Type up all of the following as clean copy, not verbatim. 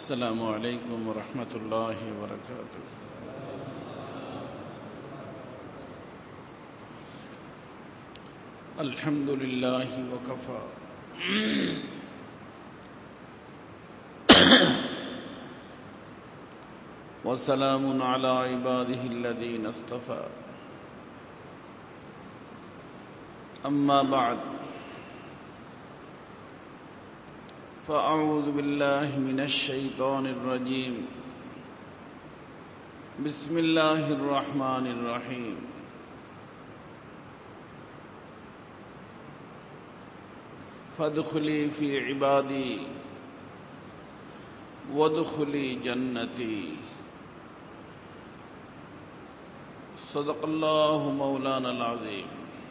السلام عليكم ورحمة الله وبركاته. الحمد لله وكفى وسلام على عباده الذين اصطفى. أما بعد، فأعوذ بالله من الشيطان الرجيم. بسم الله الرحمن الرحيم. فادخلي في عبادي وادخلي جنتي. صدق الله مولانا العظيم.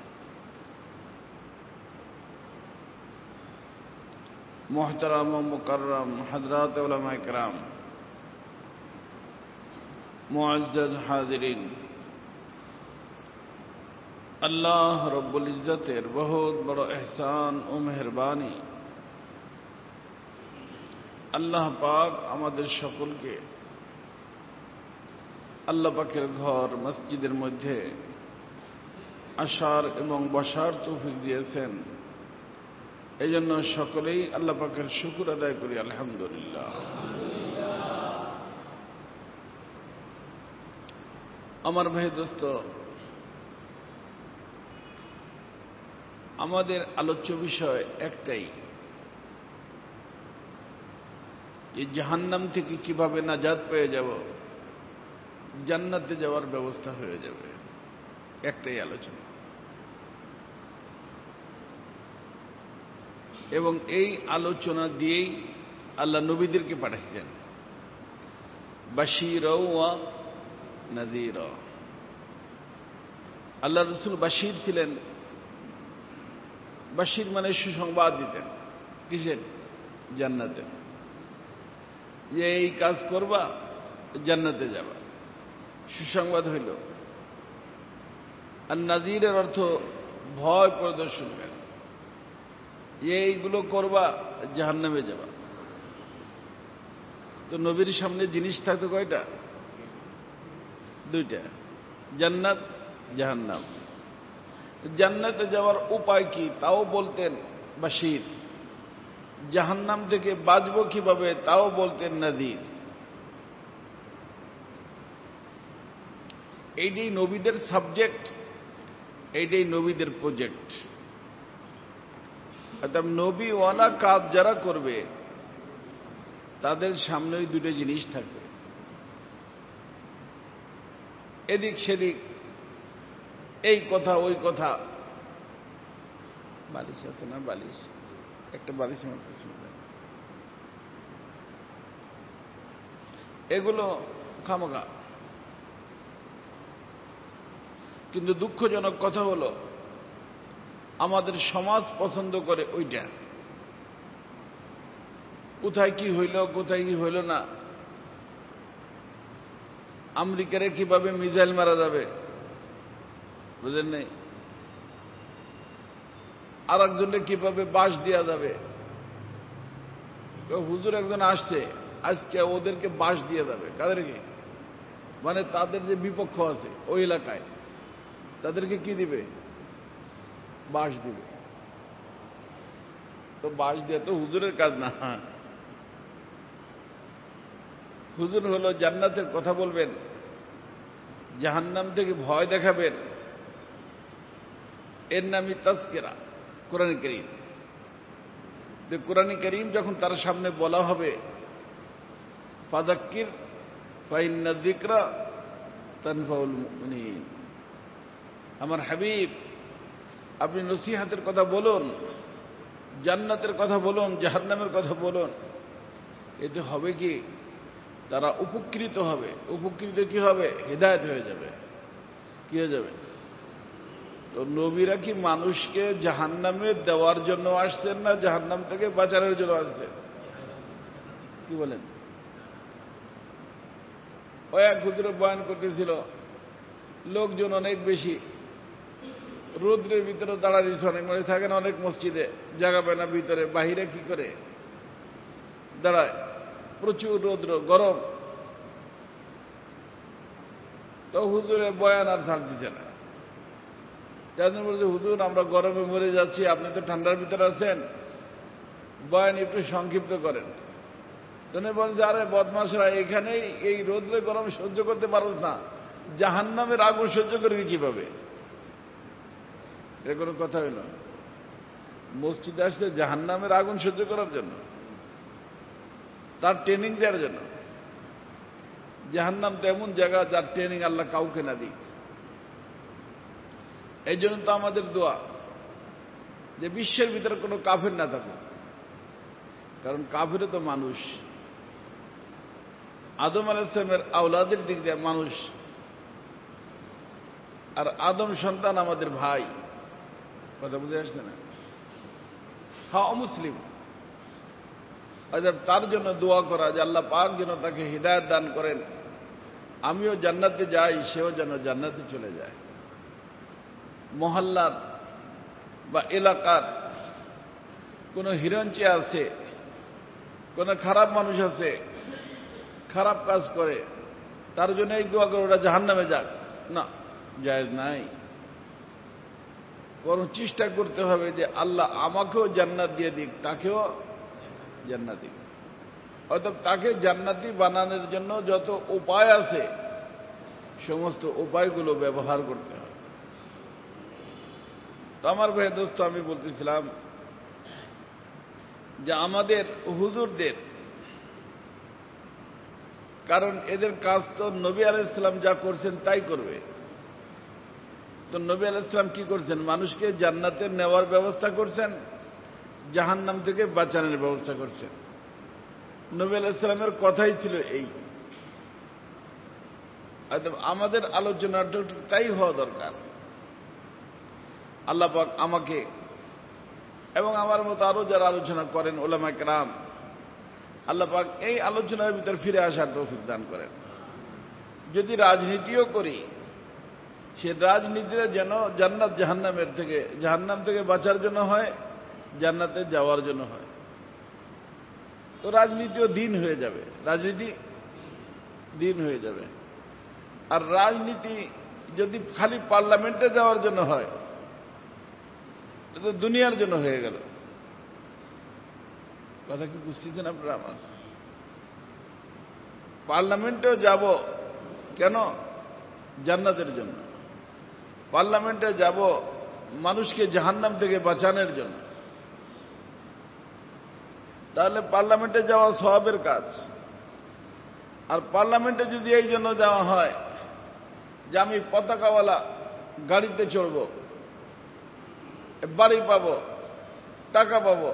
मोहतरम व मुकर्रम हजरात उलमा इकराम, मुअज़्ज़ज़ हाज़िरीन, अल्लाह रब्बुल इज़्ज़तेर बहुत बड़ एहसान व मेहरबानी। আল্লাহ পাক আমাদের সকলকে আল্লাহ পাকের ঘর মসজিদের মধ্যে আসার এবং বসার তৌফিক দিয়েছেন। এই জন্য সকলেই আল্লাহ পাকের শুকর আদায় করি, আলহামদুলিল্লাহ। আমার ভাই দোস্ত, আমাদের আলোচ্য বিষয় একটাই, যে জাহান্নাম থেকে কিভাবে নাজাত পেয়ে যাব, জান্নাতে যাওয়ার ব্যবস্থা হয়ে যাবে, একটাই আলোচনা। এবং এই আলোচনা দিয়েই আল্লাহ নবীদেরকে পাঠিয়েছেন, বাশীরা ওয়া নাযীরা। আল্লাহ রাসূল বাশীর ছিলেন। বাশীর মানে সুসংবাদ দিতেন। কিসের? জান্নাতে। যে এই কাজ করবা, জান্নাতে যাবা, সুসংবাদ হইল। আর নাযীরের অর্থ ভয় প্রদর্শন করেন, এইগুলো করবা, জাহান্নামে যাবা। তো নবীর সামনে জিনিস থাকতো কয়টা? দুইটা, জান্নাত, জাহান্নাম। জান্নাতে যাওয়ার উপায় কি তাও বলতেন বাশীর, জাহান্নাম থেকে বাঁচবো কিভাবে তাও বলতেন নাযীর। এইটাই নবীদের সাবজেক্ট, এইটাই নবীদের প্রজেক্ট। অর্থাৎ নবীওয়ালা কাজ যারা করবে তাদের সামনে ওই দুটো জিনিস থাকবে, এদিক সেদিক, এই কথা ওই কথা। বালিশ আছে না? বালিশ, একটা বালিশ আমার পছন্দ। এগুলো খামোখা। কিন্তু দুঃখজনক কথা হলো, আমাদের সমাজ পছন্দ করে ওইটা। কোথায় কি হইল, কোথায় কি হইল না, আমেরিকারে কিভাবে মিসাইল মারা যাবে, বুঝেন নাই? আর একজনকে কিভাবে বাঁশ দেওয়া যাবে। হুজুর একজন আসছে, আজকে ওদেরকে বাঁশ দিয়ে যাবে। কাদেরকে? মানে তাদের যে বিপক্ষ আছে ওই এলাকায়, তাদেরকে কি দিবে? বাঁশ দিবে। তো বাঁশ দিয়ে তো হুজুরের কাজ না। হুজুর হলো জান্নাতের কথা বলবেন, জাহান্নাম থেকে ভয় দেখাবেন। এর নামই তাজকিরা, কোরআন কারীম। যে কোরআন কারীম যখন তার সামনে বলা হবে, ফাযাক্কির ফাইন্না যিকরা তানফাউল মুমিনিন, আমার হাবিব আপনি নসিহতের কথা বলুন, জান্নাতের কথা বলুন, জাহান্নামের কথা বলুন। এতে হবে কি? তারা উপকৃত হবে। উপকৃত কি হবে? হিদায়াত হয়ে যাবে। কি হয়ে যাবে? তো নবীরা কি মানুষকে জাহান্নামে দেওয়ার জন্য আসছেন, না জাহান্নাম থেকে বাঁচানোর জন্য আসছেন? কি বলেন? ও এক হুজুর বয়ান করতেছিল, লোকজন অনেক বেশি, রোদ্রের ভিতরে দাঁড়াইছে, অনেক মানুষ থাকেন অনেক মসজিদে, জায়গা পায় না ভিতরে, বাহিরে কি করে দাঁড়ায়, প্রচুর রৌদ্র, গরম। তো হুজুরে বয়ান আর ছাড় দিচ্ছে না। তাদের বলছে, হুজুর আমরা গরমে মরে যাচ্ছি, আপনি তো ঠান্ডার ভিতরে আছেন, বয়ান একটু সংক্ষিপ্ত করেন। তিনি বলেন যে, আরে বদমাশরা, এখানেই এই রোদ্রে গরম সহ্য করতে পারোস না, জাহান্নামের আগুন সহ্য করবি কিভাবে? এর কোনো কথা হইল? মসজিদে আসলে জাহান্নামের আগুন সহ্য করার জন্য, তার ট্রেনিং দেওয়ার জন্য। জাহান্নাম তো এমন জায়গা যার ট্রেনিং আল্লাহ কাউকে না দিক। এই জন্য তো আমাদের দোয়া যে বিশ্বের ভিতরে কোনো কাফের না থাকুক, কারণ কাফেরও তো মানুষ। আদম আলাইহিস সালামের আওলাদের দিক দিয়ে মানুষ, আর আদম সন্তান আমাদের ভাই। কথা বুঝে আসছে না? হ্যাঁ, অমুসলিম। তার জন্য দোয়া করা যে আল্লাহ পাক যেন তাকে হিদায়াত দান করেন, আমিও জান্নাতে যাই, সেও যেন জান্নাতে চলে যায়। মহল্লার বা এলাকার কোনো হিরঞ্চে আছে, কোনো খারাপ মানুষ আছে, খারাপ কাজ করে, তার জন্য এই দোয়া করে ওরা জাহান্নামে যাক, না, জায়েজ নাই। বরং চেষ্টা করতে হবে যে আল্লাহ আমাকেও জান্নাত দিয়ে দিক, তাকেও জান্নাত দিক। অর্থাৎ তাকে জান্নাতি বানানোর জন্য যত উপায় আছে সমস্ত উপায়গুলো ব্যবহার করতে হবে। তো আমার ভাই দোস্ত, আমি বলতেছিলাম যে আমাদের হুজুরদের, কারণ এদের কাজ তো নবী আলাইহিস সালাম যা করছেন তাই করবে। তো নবী আলাইহিস সালাম কি করছেন? মানুষকে জান্নাতে নেওয়ার ব্যবস্থা করছেন, জাহান্নাম থেকে বাঁচানোর ব্যবস্থা করছেন। নবী আলাইহিস সালামের কথাই ছিল এই। আমাদের আলোচনাটা তাই হওয়া দরকার। আল্লাহ পাক আমাকে এবং আমার মতো আরো যারা আলোচনা করেন উলামায়ে কেরাম, আল্লাহ পাক এই আলোচনার ভিতর ফিরে আসার তৌফিক দান করেন। যদি রাজনীতিও করি, সে রাজনীতিটা যেন জান্নাত জাহান্নামের থেকে, জাহান্নাম থেকে বাঁচার জন্য হয়, জান্নাতে যাওয়ার জন্য হয়। তো রাজনীতিও দিন হয়ে যাবে, রাজনীতি দিন হয়ে যাবে। আর রাজনীতি যদি খালি পার্লামেন্টে যাওয়ার জন্য হয়, তো দুনিয়ার জন্য হয়ে গেল। কথা কি বুঝতেছেন আপনারা আমার? পার্লামেন্টেও যাব কেন? জান্নাতের জন্য। পার্লামেন্টে যাব মানুষকে জাহান্নাম থেকে বাঁচানোর জন্য। তাহলে পার্লামেন্টে যাওয়া সওয়াবের কাজ। আর পার্লামেন্টে যদি এই জন্য যাওয়া হয় যে আমি পতাকাওয়ালা গাড়িতে চড়ব, বাড়ি পাবো, টাকা পাবো,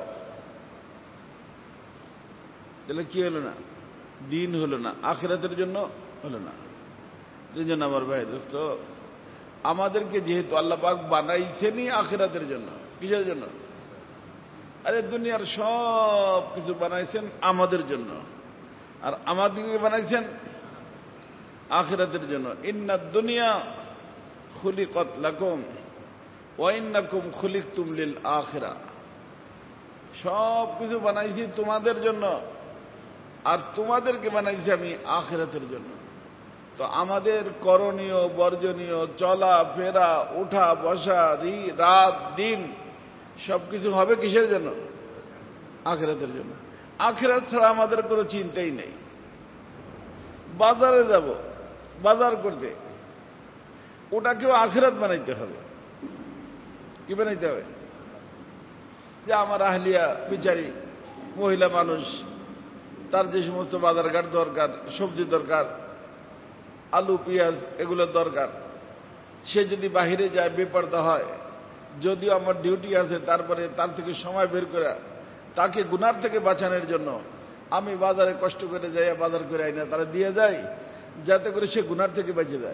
তাহলে কি হলো না? দিন হলো না, আখিরাতের জন্য হলো না। এই জন্য আমার ভাই দোস্ত, আমাদেরকে যেহেতু আল্লাহ পাক বানাইছেনই আখিরাতের জন্য, কিসের জন্য? আরে দুনিয়ার সব কিছু বানাইছেন আমাদের জন্য, আর আমাদেরকে বানাইছেন আখিরাতের জন্য। ইন্নাদ দুনিয়া খুলিকাত লাকুম ওয়া ইন্নাকুম খুলিকতুম লিল আখিরা। সব কিছু বানাইছি তোমাদের জন্য, আর তোমাদেরকে বানাইছি আমি আখিরাতের জন্য। তো আমাদের করণীয় বর্জনীয়, চলা ফেরা, ওঠা বসা, রাত দিন সবকিছু হবে কিসের জন্য? আখিরাতের জন্য। আখিরাত ছাড়া আমাদের কোনো চিন্তাই নেই। বাজারে যাব, বাজার করতে, ওটাকেও আখিরাত বানাইতে হবে। কি বানাইতে হবে? যে আমার আহলিয়া বিচারি মহিলা মানুষ, তার যে সমস্ত বাজারঘাট দরকার, সবজি দরকার, আলু পেঁয়াজ এগুলোর দরকার, সে যদি বাহিরে যায় বেপরদা হয়, যদিও আমার ডিউটি আছে, তারপরে তার থেকে সময় বের করে তাকে গুনার থেকে বাঁচানোর জন্য আমি বাজারে কষ্ট করে যাই, বাজার করে আইনা তারা দিয়ে যায়, যাতে করে সে গুনার থেকে বেঁচে যায়।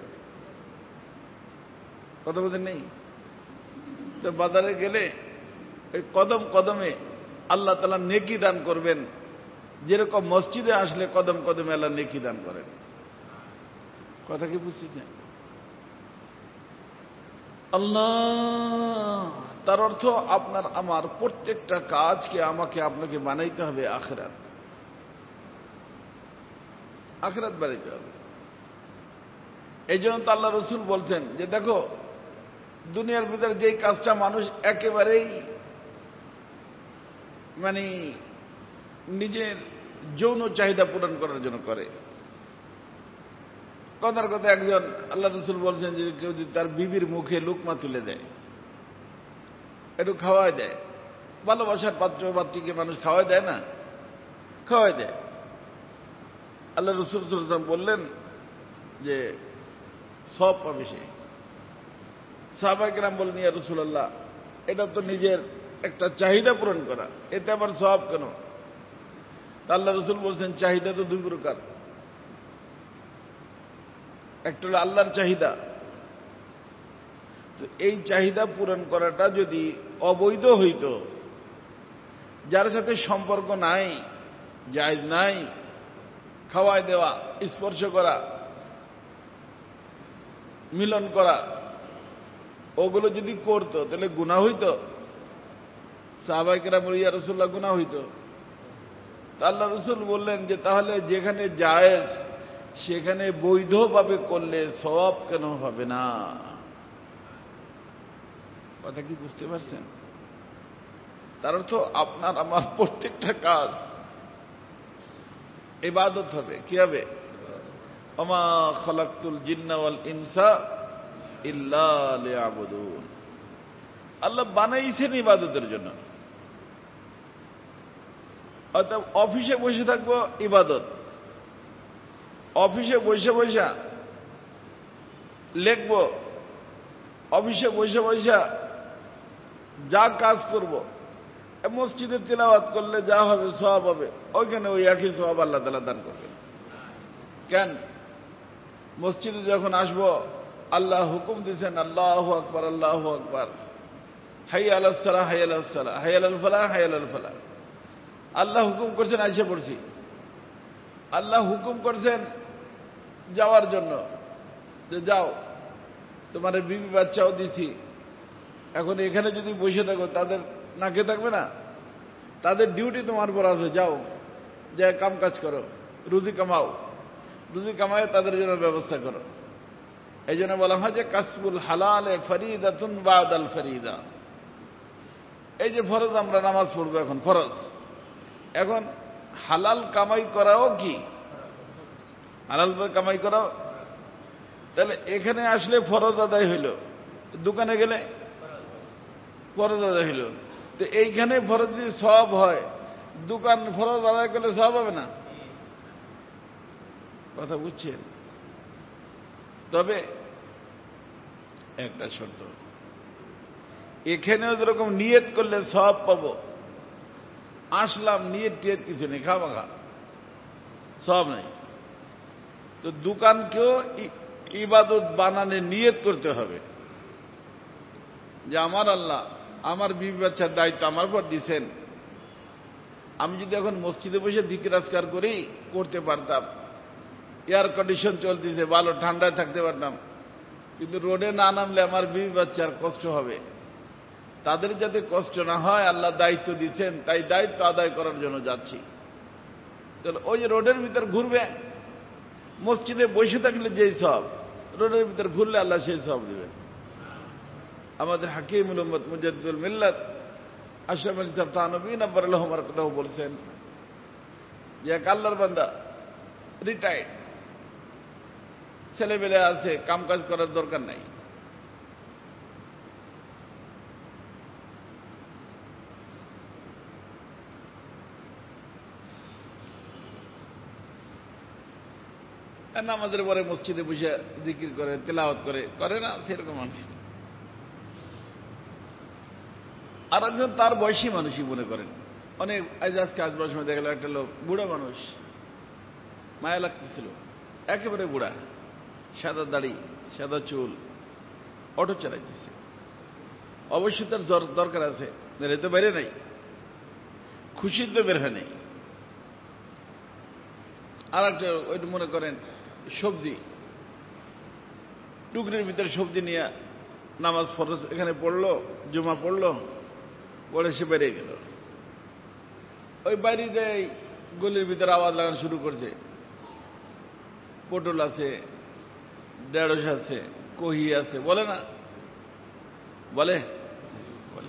কথা বলতে নেই তো? বাজারে গেলে এই কদম কদমে আল্লাহ তাআলা নেকি দান করবেন, যেরকম মসজিদে আসলে কদম কদমে আল্লাহ নেকি দান করেন। কথা কি বুঝতেছেন? আল্লাহ, তার অর্থ আপনার আমার প্রত্যেকটা কাজকে আমাকে আপনাকে বানাইতে হবে আখিরাত। আখিরাত বাড়াইতে হবে। এই জন্য তো আল্লাহ রসুল বলছেন যে দেখো, দুনিয়ার ভিতরে যেই কাজটা মানুষ একেবারেই মানে নিজের যৌন চাহিদা পূরণ করার জন্য করে, কথার কথা একজন আল্লাহ রসুল বলছেন যে কেউ যদি তার বিবির মুখে লুকমা তুলে দেয়, একটু খাওয়াই দেয়, ভালোবাসার পাত্র পাত্রীকে মানুষ খাওয়াই দেয় না, খাওয়াই দেয়, আল্লাহ রসুল সাল্লাল্লাহু বললেন যে সব পাবে সে। সাহাবায়ে কেরাম বললেন, ইয়া রাসূলুল্লাহ, এটা তো নিজের একটা চাহিদা পূরণ করা, এতে আবার সওয়াব কেন? তা আল্লাহ রসুল বলছেন, চাহিদা তো দুই প্রকার, একটা হলো আল্লাহর চাহিদা। তো এই চাহিদা পূরণ করাটা যদি অবৈধ হইত, যার সাথে সম্পর্ক নাই, জায়েজ নাই, খাওয়াই দেওয়া, স্পর্শ করা, মিলন করা, ওগুলো যদি করতো তাহলে গুনাহ হইত? সাহাবায়ে কেরাম বললেন, ইয়া রাসূলুল্লাহ, গুনাহ হইত। তা আল্লাহ রসুল বললেন যে তাহলে যেখানে জায়েজ সেখানে বৈধভাবে করলে সওয়াব কেন হবে না? কথা কি বুঝতে পারছেন? তার অর্থ আপনার আমার প্রত্যেকটা কাজ ইবাদত হবে। কি হবে? ওমা খালাকতুল জিন্না ওয়াল ইনসা ইল্লা লিয়াবুদুন। আল্লাহ বানাইছেন ইবাদতের জন্য। অর্থাৎ অফিসে বসে থাকবো ইবাদত, অফিসে বসে বসে লিখবো, অফিসে বসে বসে যা কাজ করব, মসজিদে তিলাওয়াত করলে যা হবে সওয়াব হবে, ওইখানে ওই একই সওয়াব আল্লাহ তাআলা দান করবেন। কেন? মসজিদে যখন আসবো আল্লাহ হুকুম দিয়েছেন, আল্লাহু আকবার, আল্লাহু আকবার, হাইয়া আলাস সালাহ, হাইয়া আলাস সালাহ, হাইয়া আলাল ফালাহ, হাইয়া আলাল ফালাহ। আল্লাহ হুকুম করছেন, আইসে পড়ছি। আল্লাহ হুকুম করছেন যাওয়ার জন্য, যে যাও, তোমার বিবি বাচ্চাও দিছি, এখন এখানে যদি বসে থাকো তাদের না খেয়ে থাকবে না? তাদের ডিউটি তোমার পর আছে, যাও, যা কাম কাজ করো, রুজি কামাও, রুজি কামায় তাদের জন্য ব্যবস্থা করো। এই জন্য বলা হয় যে কাসবুল হালালে ফরিদাতুন বাদাল ফরিদা। এই যে ফরজ, আমরা নামাজ পড়বো, এখন ফরজ, এখন হালাল কামাই করাও কি? হালাল কামাই করাও। তাহলে এখানে আসলে ফরজ আদায় হইল, দোকানে গেলে ফরজ আদায় হইল। তো এইখানে ফরজ যদি সওয়াব হয়, দোকান ফরজ আদায় করলে সওয়াব হবে না? কথা বুঝছেন? তবে একটা শর্ত, এখানেও যেরকম নিয়ত করলে সওয়াব পাবো, আসলাম নিয়ত টিয়ত কিছু নেই, খামাখা সওয়াব নাই। তো দোকানকেও ইবাদত বানানে নিয়ত করতে হবে যে আমার আল্লাহ আমার বিবি বাচ্চার দায়িত্ব আমার পর দিয়েছেন। আমি যদি এখন মসজিদে বসে জিকির আজকার করি, করতে পারতাম, এয়ার কন্ডিশন চলতেছে, ভালো ঠান্ডায় থাকতে পারতাম, কিন্তু রোডে না নামলে আমার বিবি বাচ্চার কষ্ট হবে। তাদের যাতে কষ্ট না হয় আল্লাহ দায়িত্ব দিচ্ছেন, তাই দায়িত্ব আদায় করার জন্য যাচ্ছি। তাহলে ওই যে রোডের ভিতর ঘুরবে, মসজিদে বসে থাকলে যেই সব, রোডের ভিতর ঘুরলে আল্লাহ সেই সব দেবেন। আমাদের হাকিমুল উম্মত মুজাদ্দিদুল মিল্লাত আশরাফ আলী সাহেব থানভী নব্বরুল্লাহ মারকাতাহু বলছেন যে এক আল্লাহর বান্দা রিটায়ার্ড, ছেলেবেলে আছে, কামকাজ করার দরকার নাই, নামাজের পরে মসজিদে বসে জিকির করে, তেলাওয়াত করে, করে না সেরকম মানুষ। আর একজন তার বয়সী মানুষই মনে করেন, অনেক আজকে আসবার সময় দেখা গেল একটা লোক, বুড়া মানুষ, মায়া লাগতেছিল, একেবারে বুড়া, সাদা দাড়ি, সাদা চুল, অটো চালাইতেছে। অবশ্যই তার দরকার আছে, নাহলে তো বাইরে নাই, খুশির তো বের হয় নাই। আর একটা ওইটা মনে করেন সবজি, টুকরির ভিতরে সবজি নিয়ে নামাজ ফরজ এখানে পড়লো, জুমা পড়লো, পড়ে সে বেরিয়ে গেল। ওই বাইরে গলির ভিতরে আওয়াজ লাগানো শুরু করছে, পটল আছে, ঢেঁড়স আছে, কহি আছে, বলে না? বলে বলে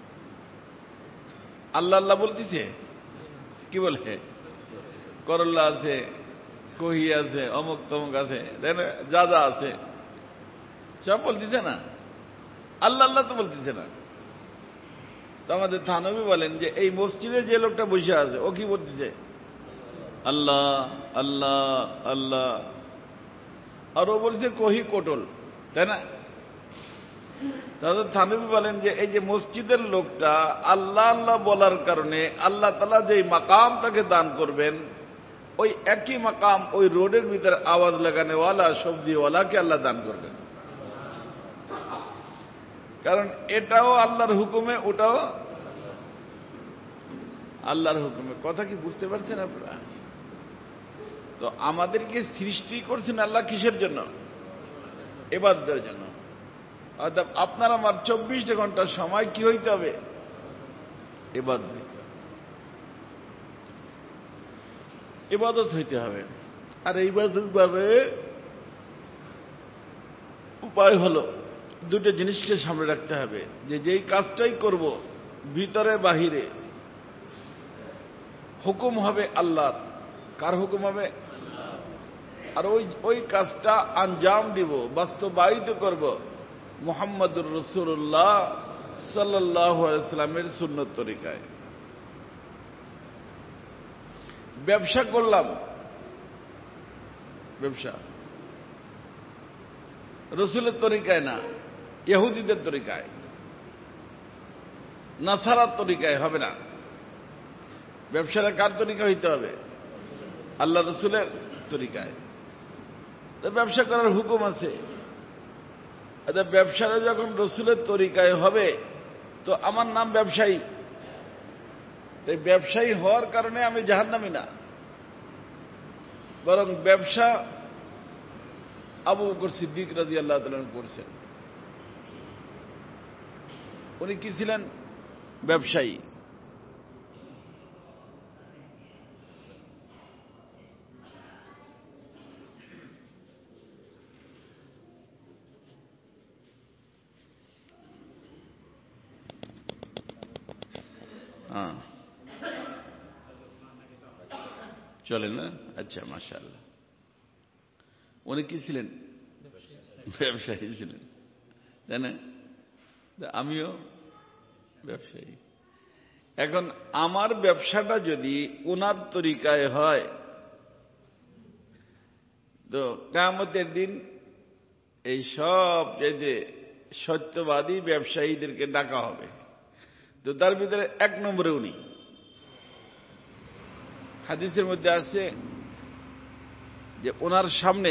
আল্লাহ আল্লাহ বলতেছে, কি বলে? করল্লা আছে, কহি আছে, অমুক তমুক আছে, যা যা আছে সব বলতেছে না? আল্লাহ আল্লাহ তো বলতেছে না। তো আমাদের থানবী বলেন যে এই মসজিদে যে লোকটা বসে আছে ও কি বলতেছে? আল্লাহ আল্লাহ আল্লাহ। আর ও বলছে কহি কোটল, তাই না? তাহলে থানবী বলেন যে এই যে মসজিদের লোকটা আল্লাহ আল্লাহ বলার কারণে আল্লাহ তাআলা যেই মাকাম তাকে দান করবেন, ওই একই মাকাম ওই রোডের ভিতরে আওয়াজ লাগানেওয়ালা সবজিওয়ালাকে আল্লাহ দান করবেন। কারণ এটাও আল্লাহর হুকুমে, ওটাও আল্লাহর হুকুমে। কথা কি বুঝতে পারছেন আপনারা? তো আমাদেরকে সৃষ্টি করছেন আল্লাহ কিসের জন্য? ইবাদতের জন্য। অর্থাৎ আপনার আমার 24 ঘন্টা সময় কি হইতে হবে? ইবাদত হইতে হবে, ইবাদত হইতে হবে। আর এই ইবাদত ভাবে উপায় হলো দুটো জিনিসকে সামনে রাখতে হবে, যে যেই কাজটাই করব ভিতরে বাহিরে হুকুম হবে আল্লাহর। কার হুকুম হবে? আর ওই কাজটা আঞ্জাম দিব, বাস্তবায়িত করব মুহাম্মদুর রাসূলুল্লাহ সাল্লাল্লাহু আলাইহি সাল্লামের সুন্নত তরিকায়। ব্যবসা করলাম, ব্যবসা রসুলের তরিকায় না, ইহুদিদের তরিকায়, নাসারার তরিকায় হবে না। ব্যবসাটা কার তরিকা হইতে হবে? আল্লাহ রসুলের তরিকায়। তো ব্যবসা করার হুকুম আছে। ব্যবসাটা যখন রসুলের তরিকায় হবে তো আমার নাম ব্যবসায়ী। তাই ব্যবসায়ী হওয়ার কারণে আমি জাহান্নামী না, বরং ব্যবসা আবু বকর সিদ্দিক রাদিয়াল্লাহু তাআলা করছেন। উনি কি ছিলেন? ব্যবসায়ী। চলেন না? আচ্ছা, মাশাআল্লাহ। উনি কি ছিলেন? ব্যবসায়ী ছিলেন, তাই না? আমিও ব্যবসায়ী। এখন আমার ব্যবসাটা যদি ওনার তরিকায় হয় তো কিয়ামতের দিন এই সব যে সত্যবাদী ব্যবসায়ীদেরকে ডাকা হবে। তো তার ভিতরে 1 নম্বরে উনি। হাদিসের মধ্যে আসছে যে ওনার সামনে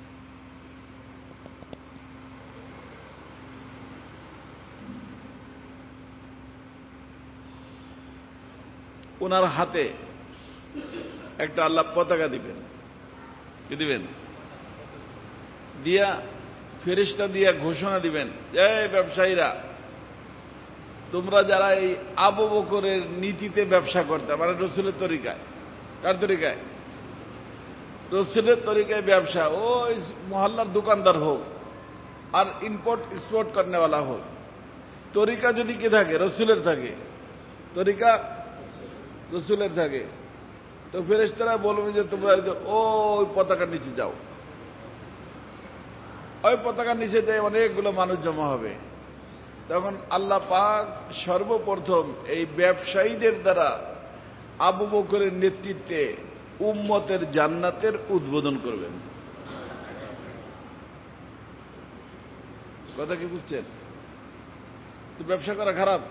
ওনার হাতে একটা আল্লাহ পতাকা দিবেন। কি দিবেন? দিয়া ফেরেশতা দিয়া ঘোষণা দিবেন, যে ব্যবসায়ীরা, তোমরা যারা এই আবু বকরের নীতিতে ব্যবসা করতে, মানে রসুলের তরিকায়। কার তরিকায়? রসুলের তরিকায় ব্যবসা। ওই মহল্লার দোকানদার হোক আর ইম্পোর্ট এক্সপোর্ট করেনেওয়ালা হোক, তরিকা যদি কি থাকে? রসুলের থাকে। তরিকা রসুলের থাকে। তো ফেরেশতারা বলবে যে তোমরা ওই পতাকার নিচে যাও। ওই পতাকার নিচে যায় অনেকগুলো মানুষ জমা হবে। তখন আল্লাহ পাক সর্বপ্রথম এই ব্যবসায়ীদের দ্বারা আবু বকরের নেতৃত্বে উম্মতের জান্নাতের উদ্বোধন করবেন। কথা কি বুঝছেন? তো ব্যবসা করা খারাপ?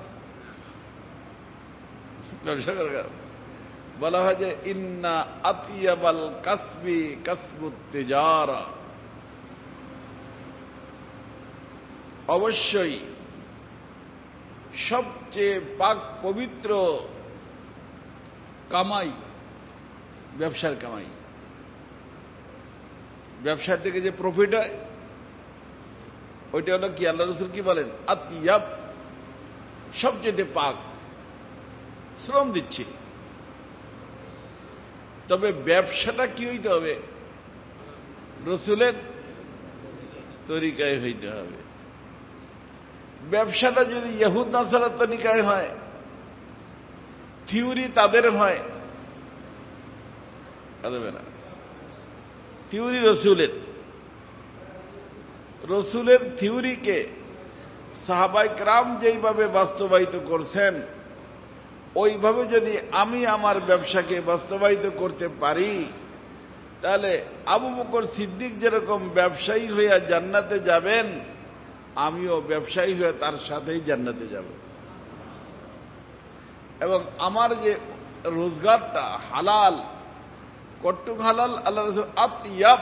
ব্যবসা করা খারাপ? বলা হয় যে ইন্না আতিয়াবাল কাসবি কাসবুত তিজারা, অবশ্যই সবচেয়ে পাক পবিত্র কামাই ব্যবসার কামাই। ব্যবসা থেকে যে প্রফিট হয় ওইটা হলো কি? আল্লাহ রাসূল কি বলেন? আতিয়াব, সবচেয়ে পাক। শ্রম দিচ্ছি, তবে ব্যবসাটা কি হইতে হবে? রসুলের তরিকায় হইতে হবে। ব্যবসাটা যদি ইহুদ নাসারার তরিকায় হয়, থিওরি তাদের হয়, হবে না। থিওরি রসুলের থিওরিকে সাহাবায়ে কেরাম যেইভাবে বাস্তবায়িত করছেন, ওইভাবে যদি আমি আমার ব্যবসাকে বাস্তবায়িত করতে পারি, তাহলে আবু বকর সিদ্দিক যেরকম ব্যবসায়ী হইয়া জান্নাতে যাবেন, আমিও ব্যবসায়ী হয়ে তার সাথেই জান্নাতে যাব। এবং আমার যে রোজগারটা হালাল, কট্টুক হালাল, আল্লাহ রাসূল আতইয়াব,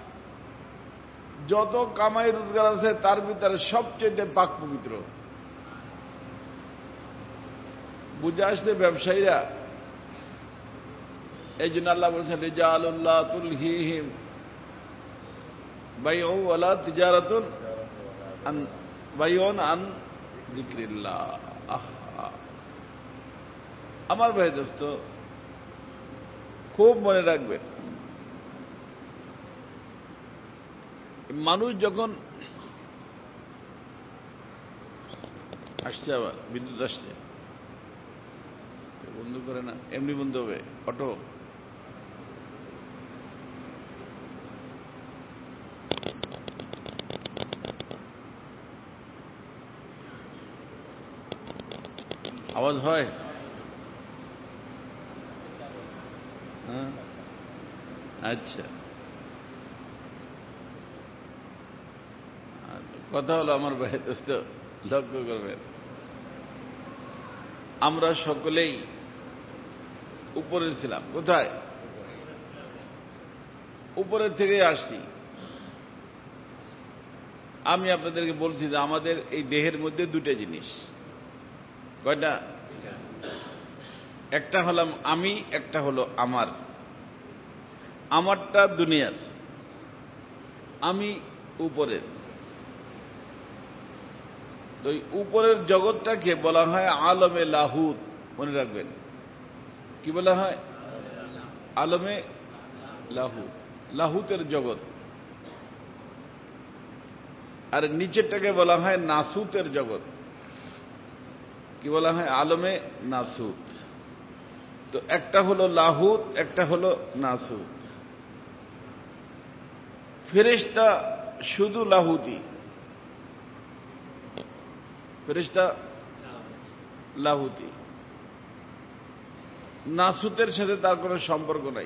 যত কামাই রোজগার আছে তার ভিতরে সবচেয়ে পাক পবিত্র। বুঝে আসছে ব্যবসায়ীরা। এই জন্য আল্লাহ বলছেন, রিজালুল্লাহ তুলহিহিম বাইউ ওয়ালা তিজারাতুন আন বাইউন আন যিকরিল্লাহ। আমার ভাই দোস্ত, খুব মনে রাখবেন, মানুষ যখন আসছে, আবার বিদ্যুৎ আসছে, বন্ধ করে না, এমনি বন্ধ হবে অটো। আওয়াজ হয়? হ্যাঁ, আচ্ছা। কথা হলো আমার ভাই দোস্ত, লক্ষ্য করবেন, আমরা সকলেই উপরে ছিলাম। কোথায়? উপরের থেকে আসছি। আমি আপনাদেরকে বলছি যে আমাদের এই দেহের মধ্যে দুটো জিনিস। কয়টা? একটা হলাম আমি, একটা হলো আমার। আমারটা দুনিয়ার, আমি উপরের। তো উপরের জগৎটাকে বলা হয় আলমে লাহুত। মনে রাখবেন, কি বলা হয়? আলমে লাহুত, লাহুতের জগৎ। আর নিচেরটাকে বলা হয় নাসুতের জগৎ। কি বলা হয়? আলমে নাসুত। তো একটা হলো লাহুত, একটা হলো নাসুত। ফেরেশতা শুধু লাহুতি, ফেরেশতা লাহুতি, নাসুতের সাথে তার কোনো সম্পর্ক নাই।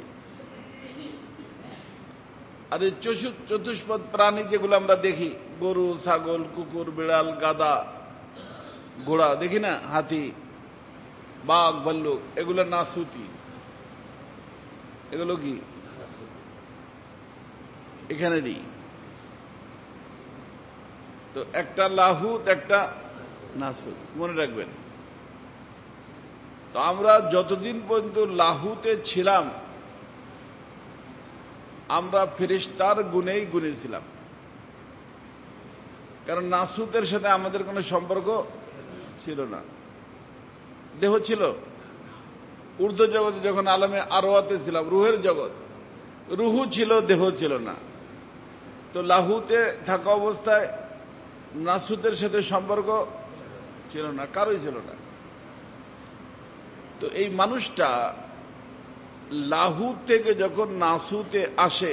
আর এই চতুষ্পদ প্রাণী যেগুলো আমরা দেখি, গরু, ছাগল, কুকুর, বিড়াল, গাধা, ঘোড়া, দেখি না, হাতি, বাঘ, ভাল্লুক, এগুলো নাসুতি। এগুলো কি এখানেরই। তো একটা লাহুত, একটা নাসুত, মনে রাখবেন। তো আমরা যতদিন পর্যন্ত লাহুতে ছিলাম, আমরা ফেরেশতার গুণেই গুণেছিলাম। কারণ নাসুতের সাথে আমাদের কোনো সম্পর্ক ছিল না। দেহ ছিল ঊর্ধ্ব জগতে, যখন আলমে আরওয়াতে ছিলাম, রুহের জগৎ, রুহু ছিল, দেহ ছিল না। তো লাহুতে থাকা অবস্থায় নাসুতের সাথে সম্পর্ক ছিল না, কারোই ছিল না। তো এই মানুষটা লাহু থেকে যখন নাসুতে আসে,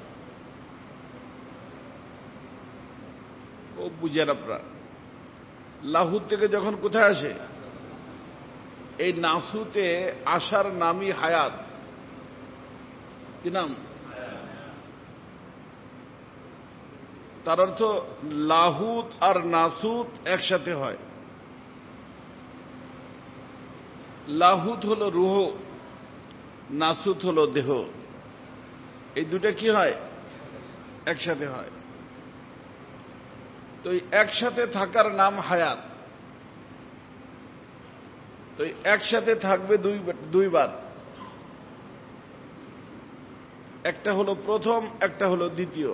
ও বুঝেন আপনারা, লাহু থেকে যখন কোথায় আসে, এই নাসুতে আসার নামই হায়াত। কি নাম? তার অর্থ লাহুত আর নাসুত একসাথে হয়। লাহুত হলো রুহ, নাসুত হলো দেহ। এই দুটা কি হয়? একসাথে হয়। তো একসাথে থাকার নাম হায়াত। তো একসাথে থাকবে দুইবার, একটা হলো প্রথম, একটা হলো দ্বিতীয়।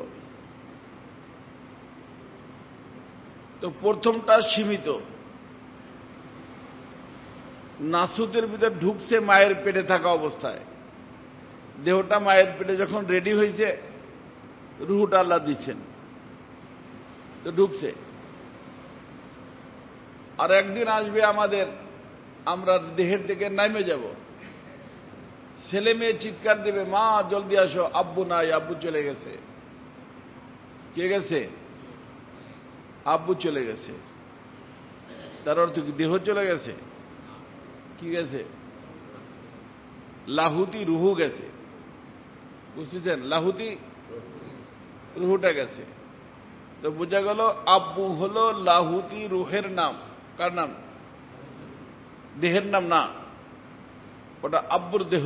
তো প্রথমটা সীমিত, নাসুতের ভিতর ঢুকছে মায়ের পেটে থাকা অবস্থায়। দেহটা মায়ের পেটে যখন রেডি হয়েছে, রুহুটা আল্লাহ দিচ্ছেন, তো ঢুকছে। আর একদিন আসবে আমাদের, আমরা দেহের থেকে নামে যাব, ছেলে মেয়ে চিৎকার দেবে, মা জলদি আসো, আব্বু নাই, আব্বু চলে গেছে। কে গেছে? আব্বু চলে গেছে। তার অর্থ কি দেহ চলে গেছে? কি গেছে? লাহুতি রুহু গেছে। বুঝতেছেন? লাহুতি রুহুটা গেছে। তো বোঝা গেল আব্বু হলো লাহুতি রুহের নাম। কার নাম? দেহের নাম না, ওটা আব্বুর দেহ।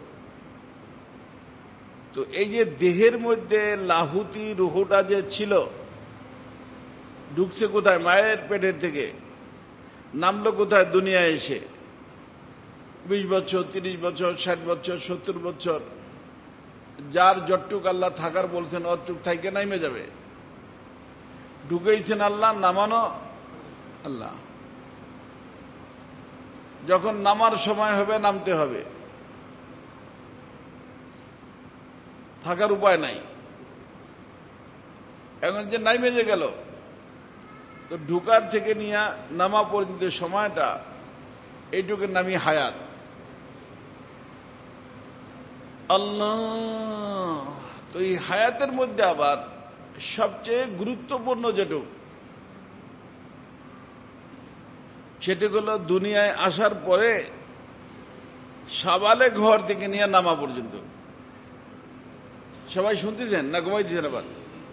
তো এই যে দেহের মধ্যে লাহুতি রুহুটা যে ছিল, ঢুকছে কোথায়? মায়ের পেটের থেকে। নামলো কোথায়? দুনিয়ায় এসে। 20 বছর, 30 বছর, 60 বছর, 70 বছর, যার যতটুক আল্লাহ থাকার বলছেন অতটুক থাইকে নাইমে যাবে। ঢুকেইছেন আল্লাহ, নামানো আল্লাহ। যখন নামার সময় হবে নামতে হবে, থাকার উপায় নাই। এখন যে নাইমে যে গেল, তো ঢুকার থেকে নিয়ে নামা পর্যন্ত সময়টা, এইটুকুর নামই হায়াত। আল্লাহ। তো এই হায়াতের মধ্যে আবার সবচেয়ে গুরুত্বপূর্ণ যেটুক, সেটি হলো দুনিয়ায় আসার পরে সাবালে ঘর থেকে নিয়ে নামা পর্যন্ত। সবাই শুনতেছেন না ঘুমাইতেছেন? আবার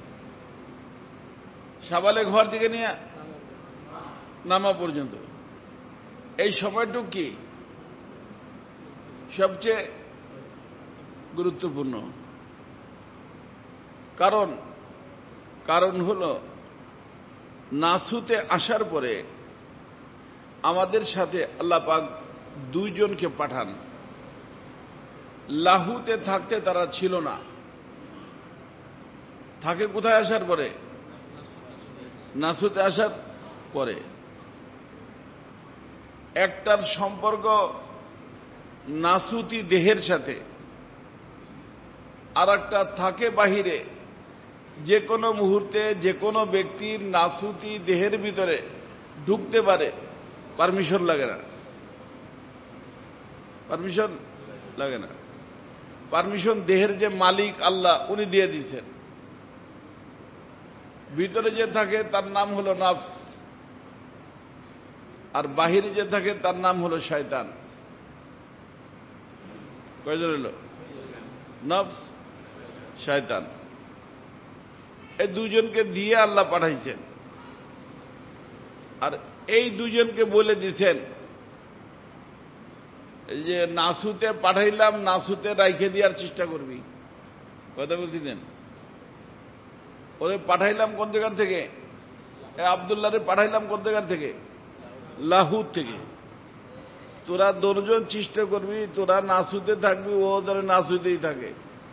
সাবালে ঘর থেকে নিয়ে নামা পর্যন্ত এই সময়টুক কি সবচেয়ে গুরুত্বপূর্ণ। কারণ হল নাসুতে আসার পরে আমাদের সাথে আল্লাহ পাক দুইজনকে পাঠান। লাহুতে থাকতে তারা ছিল না, থাকে কোথায় আসার পরে? নাসুতে আসার পরে। একটার সম্পর্ক নাসুতি দেহের সাথে, আর একটা থাকে বাহিরে। যে কোনো মুহূর্তে যে কোনো ব্যক্তির নাসুতি দেহের ভিতরে ঢুকতে পারে, পারমিশন লাগে না। পারমিশন লাগে না। পারমিশন দেহের যে মালিক আল্লাহ, উনি দিয়ে দিয়েছেন। ভিতরে যে থাকে তার নাম হলো নফস, আর বাহিরে যে থাকে তার নাম হলো শয়তান। কয়জন হলো? নফস, শয়তান। এই দুজনকে দিয়ে আল্লাহ পাঠাইছেন। আর এই দুজনকে বলে দিছেন যে নাসুতে পাঠাইলাম, নাসুতে রাইখে দেওয়ার চেষ্টা করবি। কথা বলছিলেন? ওদের পাঠাইলাম কোন জায়গার থেকে? আব্দুল্লাহরে পাঠাইলাম কোন জায়গার থেকে? লাহুত থেকে। তোরা দুজন চেষ্টা করবি, তোরা নাসুতে থাকবি, ও যেন নাসুতেই থাকে।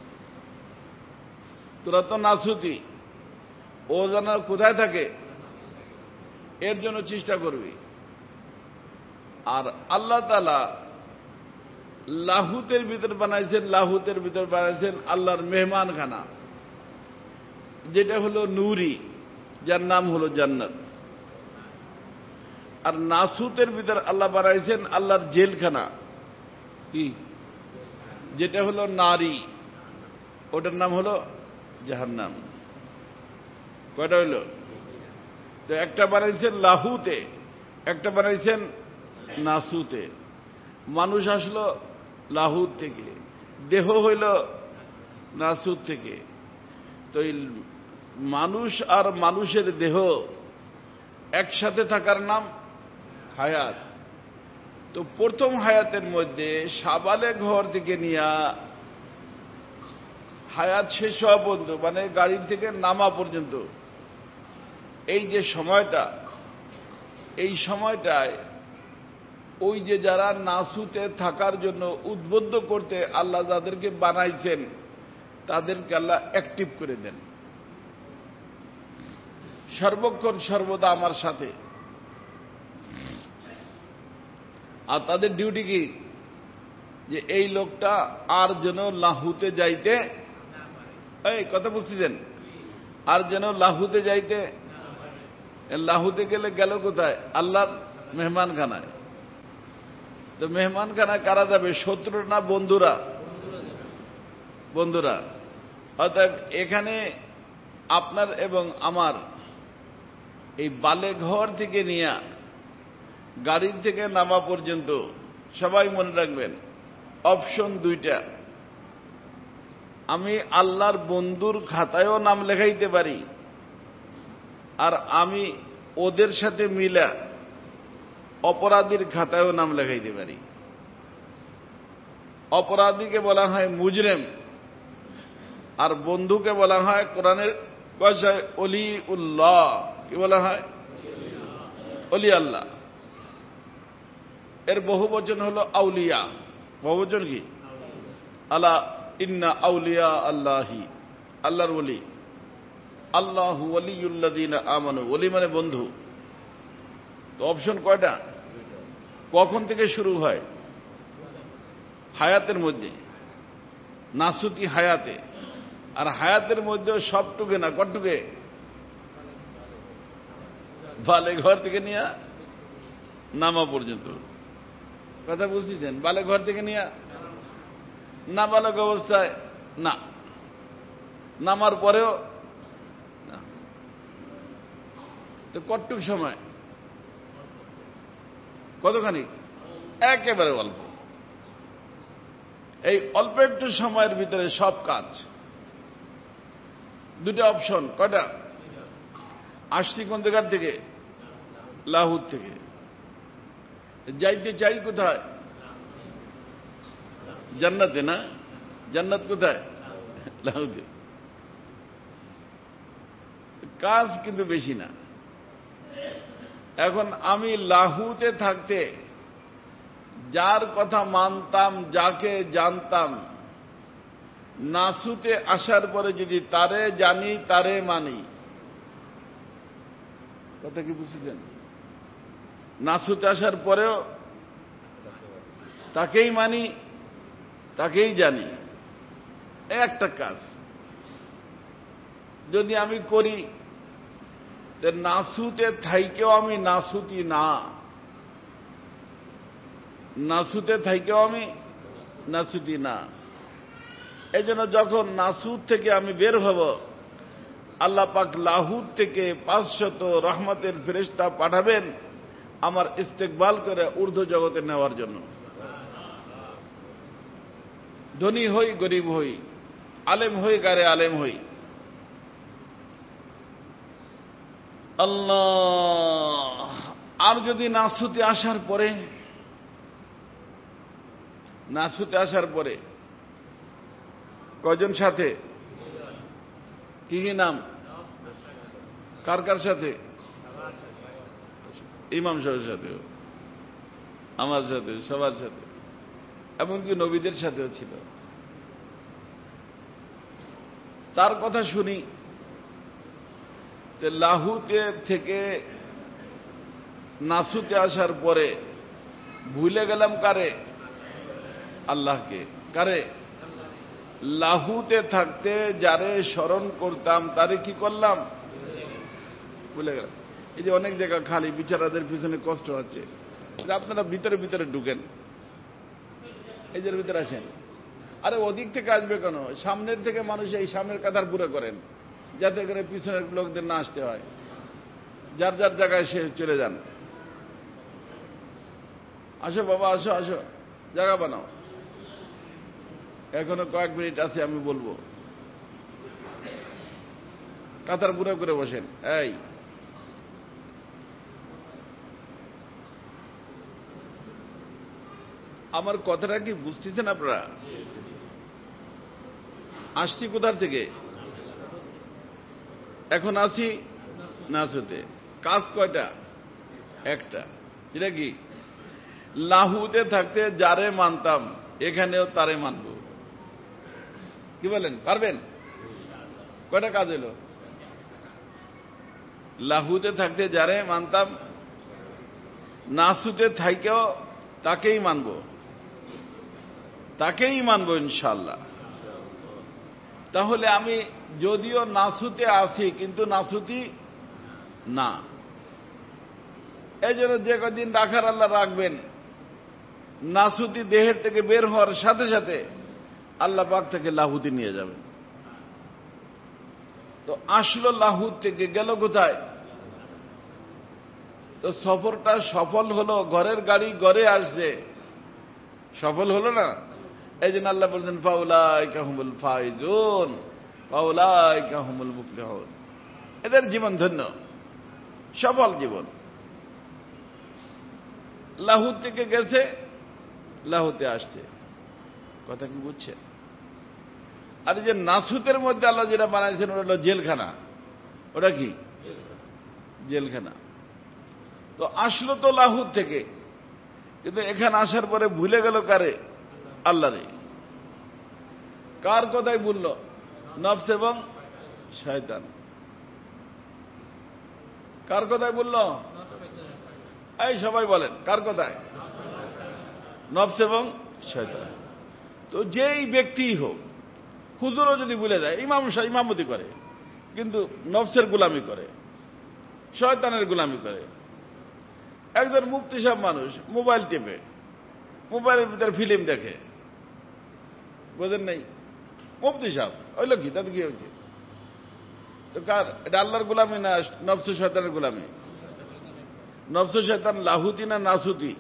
তোরা তো নাসুতি, ও যেন কোথায় থাকে, এর জন্য চেষ্টা করবি। আর আল্লাহ তাআলা লাহুতের ভিতর বানাইছেন, লাহুতের ভিতর বানাইছেন আল্লাহর মেহমানখানা, যেটা হলো নূরি, যার নাম হলো জান্নাত। আর নাসুতের ভিতর আল্লাহ বানাইছেন আল্লাহর জেলখানা, কি, যেটা হলো নারী, ওটার নাম হলো জাহান্নাম। কয়টা হইল? তো একটা বানাইছেন লাহুতে, একটা বানাইছেন নাসুতে। মানুষ আসলো লাহুত থেকে, দেহ হইল নাসুত থেকে। তো এই মানুষ আর মানুষের দেহ একসাথে থাকার নাম হায়াত। তো প্রথম হায়াতের মধ্যে সাবালে ঘর থেকে নিয়ে হায়াত শেষ হওয়া পর্যন্ত, মানে গাড়ির থেকে নামা পর্যন্ত, এই যে সময়টা, এই সময়টায় ওই যে যারা নাসুতে থাকার জন্য উদ্বুদ্ধ করতে আল্লাহ যাদেরকে বানাইছেন, তাদেরকে আল্লাহ অ্যাক্টিভ করে দেন, সর্বক্ষণ সর্বদা আমার সাথে। আর তাদের ডিউটি কি? যে এই লোকটা আর যেন লাহুতে যাইতে, এই কথা বলছিলেন, আর যেন লাহুতে যাইতে, লাহুতে গেলে গেল কোথায়? আল্লাহর মেহমানখানায়। তো মেহমানখানায় কারা যাবে? শত্রু না বন্ধুরা? বন্ধুরা। অর্থাৎ এখানে আপনার এবং আমার এই বালেঘর থেকে নিয়ে গাড়ির থেকে নামা পর্যন্ত সবাই মনে রাখবেন, অপশন দুইটা। আমি আল্লাহর বন্ধুর খাতায়ও নাম লেখাইতে পারি, আর আমি ওদের সাথে মিলা অপরাধীর খাতায়ও নাম লেখাইতে পারি। অপরাধীকে বলা হয় মুজরিম, আর বন্ধুকে বলা হয় কোরআনের ভাষায় অলি উল্লাহ। কি বলা হয়? অলি আল্লাহ। এর বহু বচন হলো আউলিয়া। বহু বচন কি? আলা ইন্না আউলিয়া আল্লাহি, আল্লাহর ওলি। আল্লাহু ওয়ালিউল্লাযিনা আমানু, ওলি মানে বন্ধু। তো অপশন কয়টা? কখন থেকে শুরু হয়? হায়াতের মধ্যে, নাসুতি হায়াতে। আর হায়াতের মধ্যে সবটুকে না, কটুকে? বালে ঘর থেকে নিয়ে নামা পর্যন্ত। কথা বুঝতেছেন? বালে ঘর থেকে নিয়ে নাবালক অবস্থায় না, নামার পরেও না। তো কতটুক সময়? কতখানি? একেবারে অল্প। এই অল্প একটু সময়ের ভিতরে সব কাজ। দুটো অপশন। কয়টা? আসছি কোন জায়গার থেকে? লাহুর থেকে। যাইতে চাই কোথায়? জান্নাতে না? জান্নাত কোথায়? লাহুতে। কাজ কিন্তু বেশি না। এখন আমি লাহুতে থাকতে যার কথা মানতাম, যাকে জানতাম, নাসুতে আসার পরে যদি তারে জানি, তারে মানি। কথা কি বুঝছেন? নাসুতে আসার পরেও তাকেই মানি, তাকেই জানি। একটা কাজ যদি আমি করি, নাসুতে থাইকেও আমি নাসুতি না, নাসুতে থাইকেও আমি নাসুতি না। এই জন্য যখন নাসুদ থেকে আমি বের হব, আল্লাহ পাক লাহুদ থেকে 500 রহমতের ফেরেশতা পাঠাবেন আমার ইস্তেকবাল করে ঊর্ধ্ব জগতে নেওয়ার জন্য। ধনী হই, গরিব হই, আলেম হই, গারে আলেম হই, আল্লাহ। আর যদি নাসুতে আসার পরে, নাসুতে আসার পরে কয়জন সাথে? কি কি নাম? কার কার সাথে? ইমাম সাহেবের সাথেও, আমার সাথে, সবার সাথে, এমনকি নবীদের সাথেও ছিল। তার কথা শুনি। লাহুতে থেকে নাসুতে আসার পরে ভুলে গেলাম কারে? আল্লাহকে। কারে? লাহুতে থাকতে যারে স্মরণ করতাম তারে কি করলাম? ভুলে গেলাম। এই যে অনেক জায়গা খালি, বিচারাদের পিছনে কষ্ট হচ্ছে। আপনারা ভিতরে ভিতরে ঢুকেন, এই যে ভিতরে আসেন। আরে ওদিক থেকে আসবে কেন? সামনের থেকে মানুষ এই সামনের কাতার পুরো করেন, যাতে করে পিছনের লোকদের না আসতে হয়। যার যার জায়গায় সে চলে যান। আসো বাবা, আসো আসো, জায়গা বানাও। এখনো কয়েক মিনিট আছে, আমি বলবো। কাতার পুরো করে বসেন। এই আমার কথাটা কি বুঝতেছেন আপনারা? আসছি কোথার থেকে? এখন আসি নাসুতে। কাজ কয়টা? একটা। এটা কি? লাহুতে থাকতে যারে মানতাম, এখানেও তারে মানব। কি বলেন? পারবেন? কয়টা কাজ এলো? লাহুতে থাকতে যারে মানতাম, নাসুতে থাইকেও তাকেই মানব, তাকেই মানব ইনশাআল্লাহ। তাহলে আমি যদিও নাসুতে আছি কিন্তু নাসুতি না। এই জন্য যে কদিন রাখার আল্লাহ রাখবেন, নাসুতি দেহের থেকে বের হওয়ার সাথে সাথে আল্লাহ পাক থেকে লাহুতি নিয়ে যাবেন। তো আসলো লাহুত থেকে গেল কোথায়? তো সফরটা সফল হলো, ঘরের গাড়ি ঘরে আসছে, সফল হলো না? এই জন্য আল্লাহ বলছেন ফাউলাইকা হুমুল ফাইজুন ফাউলাইকা হুমুল মুফলিহুন, এদের জীবন ধন্য, সফল জীবন। লাহুত থেকে গেছে, লাহুতে আসছে, কথা কি বুঝছে? আর যে নাসুতের মধ্যে আল্লাহ যেটা বানাইছেন ওটা হলো জেলখানা। ওটা কি? জেলখানা। তো আসলো তো লাহুত থেকে, কিন্তু এখানে আসার পরে ভুলে গেল কারে? আল্লাহ রে। কার কথাই বলল? নফস এবং শয়তান। কার কথাই বলল? এই সবাই বলেন কার কথায়? নফস এবং শয়তান। তো যেই ব্যক্তি হোক, হুজুরও যদি ভুলে যায়, ইমামতি করে কিন্তু নফসের গোলামি করে, শয়তানের গোলামি করে। একজন মুফতি সাহেব মানুষ মোবাইল টিপে, মোবাইলের ভিতরে ফিল্ম দেখে, বোঝেন নাই? মুফতি সাহেব ওইল কি, তাতে কি হয়েছে? তো কার এটা? আল্লাহর গোলামি না নফস শয়তানের গোলামি? নফস শয়তান লাহুতি না নাসুতি?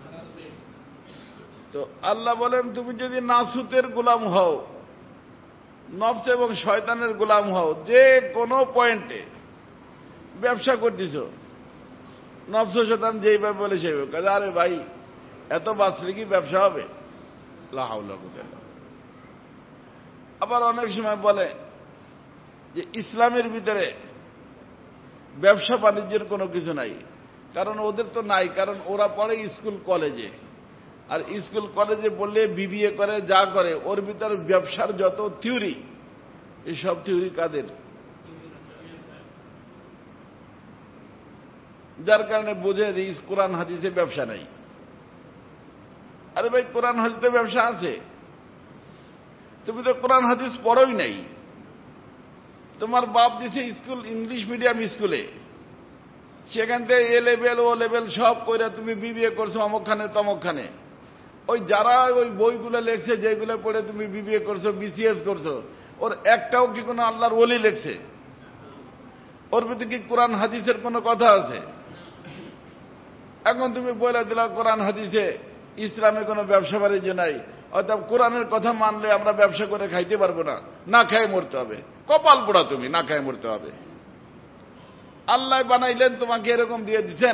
তো আল্লাহ বলেন তুমি যদি নাসুতের গোলাম হও, নফস এবং শয়তানের গোলাম হও, যে কোনো পয়েন্টে ব্যবসা করতেছ, নফস শয়তান যেইভাবে বলে সেইভাবে কাজে, আরে ভাই এত বাঁচলে কি ব্যবসা হবে? লা হাওলা ওয়া কুওয়াতা ইল্লা বিল্লাহ। আবার অনেক সময় বলে যে ইসলামের ভিতরে ব্যবসা বাণিজ্যের কোনো কিছু নাই, কারণ ওদের তো নাই, কারণ ওরা পড়ে স্কুল কলেজে, আর স্কুল কলেজে পড়লে বিবিএ করে, যা করে, ওর ভিতরে ব্যবসার যত থিওরি, এই সব থিওরি কাদের? যার কারণে বোঝে যে কোরআন হাদিসে ব্যবসা নাই। আরে ভাই কোরআন হাদিসে ব্যবসা আছে, তুমি তো কোরআন হাদিস পড়োই নাই। তোমার বাপ দিছে স্কুল, ইংলিশ মিডিয়াম স্কুলে, সেখান থেকে এ লেভেল ও লেভেল সব করে তুমি বিবিএ করছো অমুকখানে তমকখানে। ওই যারা ওই বইগুলো লেখছে, যেগুলো পড়ে তুমি বিবিএ করছো, বিসিএস করছো, ওর একটাও কি কোনো আল্লাহর ওলি লেখছে? ওর ভিতরে কি কোরআন হাদিসের কোনো কথা আছে? এখন তুমি বলে দিলা কোরআন হাদিসে ইসলামে কোনো ব্যবসা বাণিজ্য নাই, অর্থাৎ কোরআনের কথা মানলে আমরা ব্যবসা করে খাইতে পারবো না, না খেয়ে মরতে হবে। কপাল পোড়া তুমি, না খেয়ে মরতে হবে। আল্লাহ বানাইলেন, তোমাকে এরকম দিয়ে দিচ্ছেন।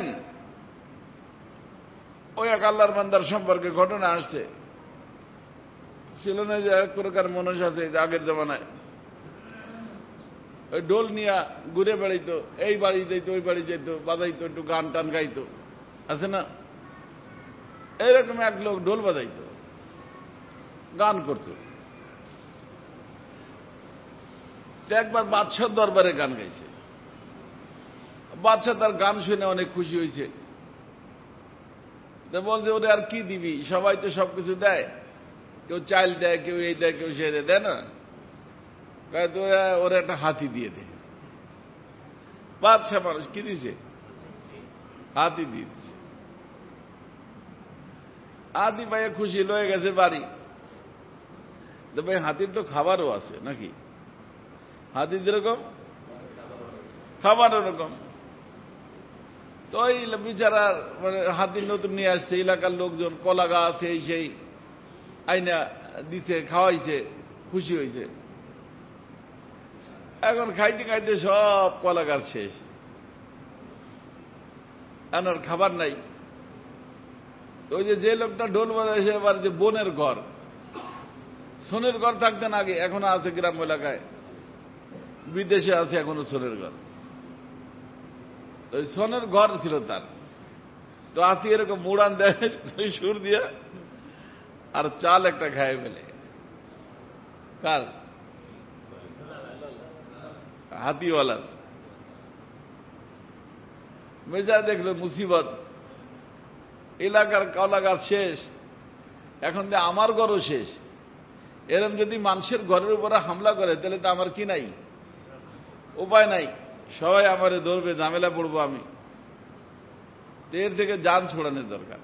ওই এক আল্লাহর বান্দার সম্পর্কে ঘটনা আসছে, ছিল না যে এক প্রকার মানুষ আছে আগের জমানায়, ওই ডোল নিয়ে ঘুরে বেড়াইতো, এই বাড়ি যাইতো ওই বাড়ি যেত, বাজাইতো, একটু গান টান গাইতো, আছে না? এইরকম এক লোক ঢোল বাজাইতো, গান করত। একবার বাদশার দরবারে গান গাইছে, বাদশা তার গান শুনে অনেক খুশি হয়েছে। বলছে ওরে আর কি দিবি, সবাই তো সবকিছু দেয়, কেউ চাল দেয়, কেউ এই দেয়, কেউ সে দেয় না, ওরা একটা হাতি দিয়ে দেয়। বাদশা মানুষ কি দিছে? হাতি দিয়ে দিছে। হাতি পাইয়ে খুশি লয়ে গেছে বাড়ি। তো ভাই হাতির তো খাবারও আছে নাকি? হাতি যেরকম খাবার ওরকম। তো ওই বিচারার মানে হাতি নতুন নিয়ে আসছে, এলাকার লোকজন কলা গাছ এই সেই আইনা দিছে, খাওয়াইছে, খুশি হয়েছে। এখন খাইতে খাইতে সব কলা গাছ শেষ, এখন আর খাবার নাই। তো ওই যে লোকটা ঢোল বাজাইছে, এবার যে বোনের ঘর, সোনের ঘর থাকতেন আগে, এখনো আছে গ্রাম এলাকায়, বিদেশে আছে এখনো সোনের ঘর। তো ওই সোনের ঘর ছিল তার। তো হাতি এরকম মুড়ান দেয় সুর দিয়া, আর চাল একটা খায় ফেলে। কার? হাতিওয়ালার। মেজা দেখলো মুসিবত, এলাকার কলা গাছ শেষ, এখন যে আমার ঘরও শেষ। এরকম যদি মানুষের ঘরের উপরে হামলা করে তাহলে তো আমার কি নাই? উপায় নাই, সবাই আমারে ধরবে, ঝামেলা পড়বো আমি। এর থেকে যান ছোড়ানোর দরকার।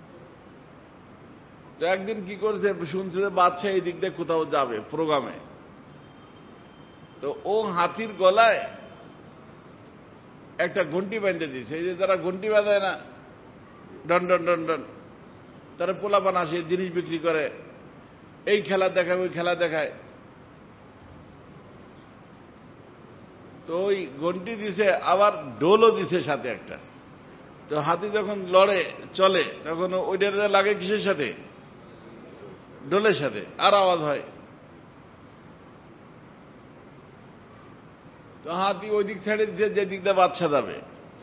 তো একদিন কি করছে, শুনছে যে বাচ্চা এই দিক দিয়ে কোথাও যাবে প্রোগ্রামে, তো ও হাতির গলায় একটা ঘন্টি বাঁধতে দিয়েছে। এই যে তারা ঘন্টি বাঁধায় না, ডন ডন ডন ডন, তারা পোলাপান আসে, জিনিস বিক্রি করে, এই খেলা দেখায় ওই খেলা দেখায়। তো ওই ঘন্টি দিছে, আবার ঢোলও দিছে সাথে একটা। তো হাতি যখন লড়ে চলে তখন ওইটার লাগে কিসের সাথে? ঢোলের সাথে, আর আওয়াজ হয়। তো হাতি ওই দিক ছেড়ে দিচ্ছে যে দিক দিয়ে বাচ্চা যাবে।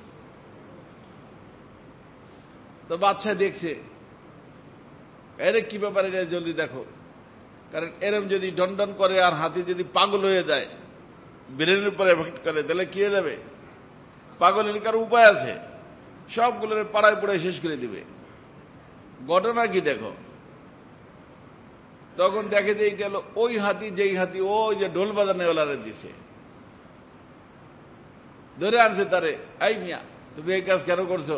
তো বাচ্চা দেখছে, এরে কি ব্যাপার, এটা জলদি দেখো। কারণ এরম যদি ডন করে আর হাতি যদি পাগল হয়ে যায়, ব্রেনের উপরে এফেক্ট করে, তাহলে কি হয়ে যাবে? পাগল হলে কারো উপায় আছে? সবগুলোর পাড়ায় পড়ায় শেষ করে দিবে। ঘটনা কি দেখো, তখন দেখে যে এইটা হলো ওই হাতি, যেই হাতি ওই যে ঢোল বাজানোওয়ালারে দিছে, ধরে আনছে তারে। এই মিয়া, তুমি এই কাজ কেন করছো?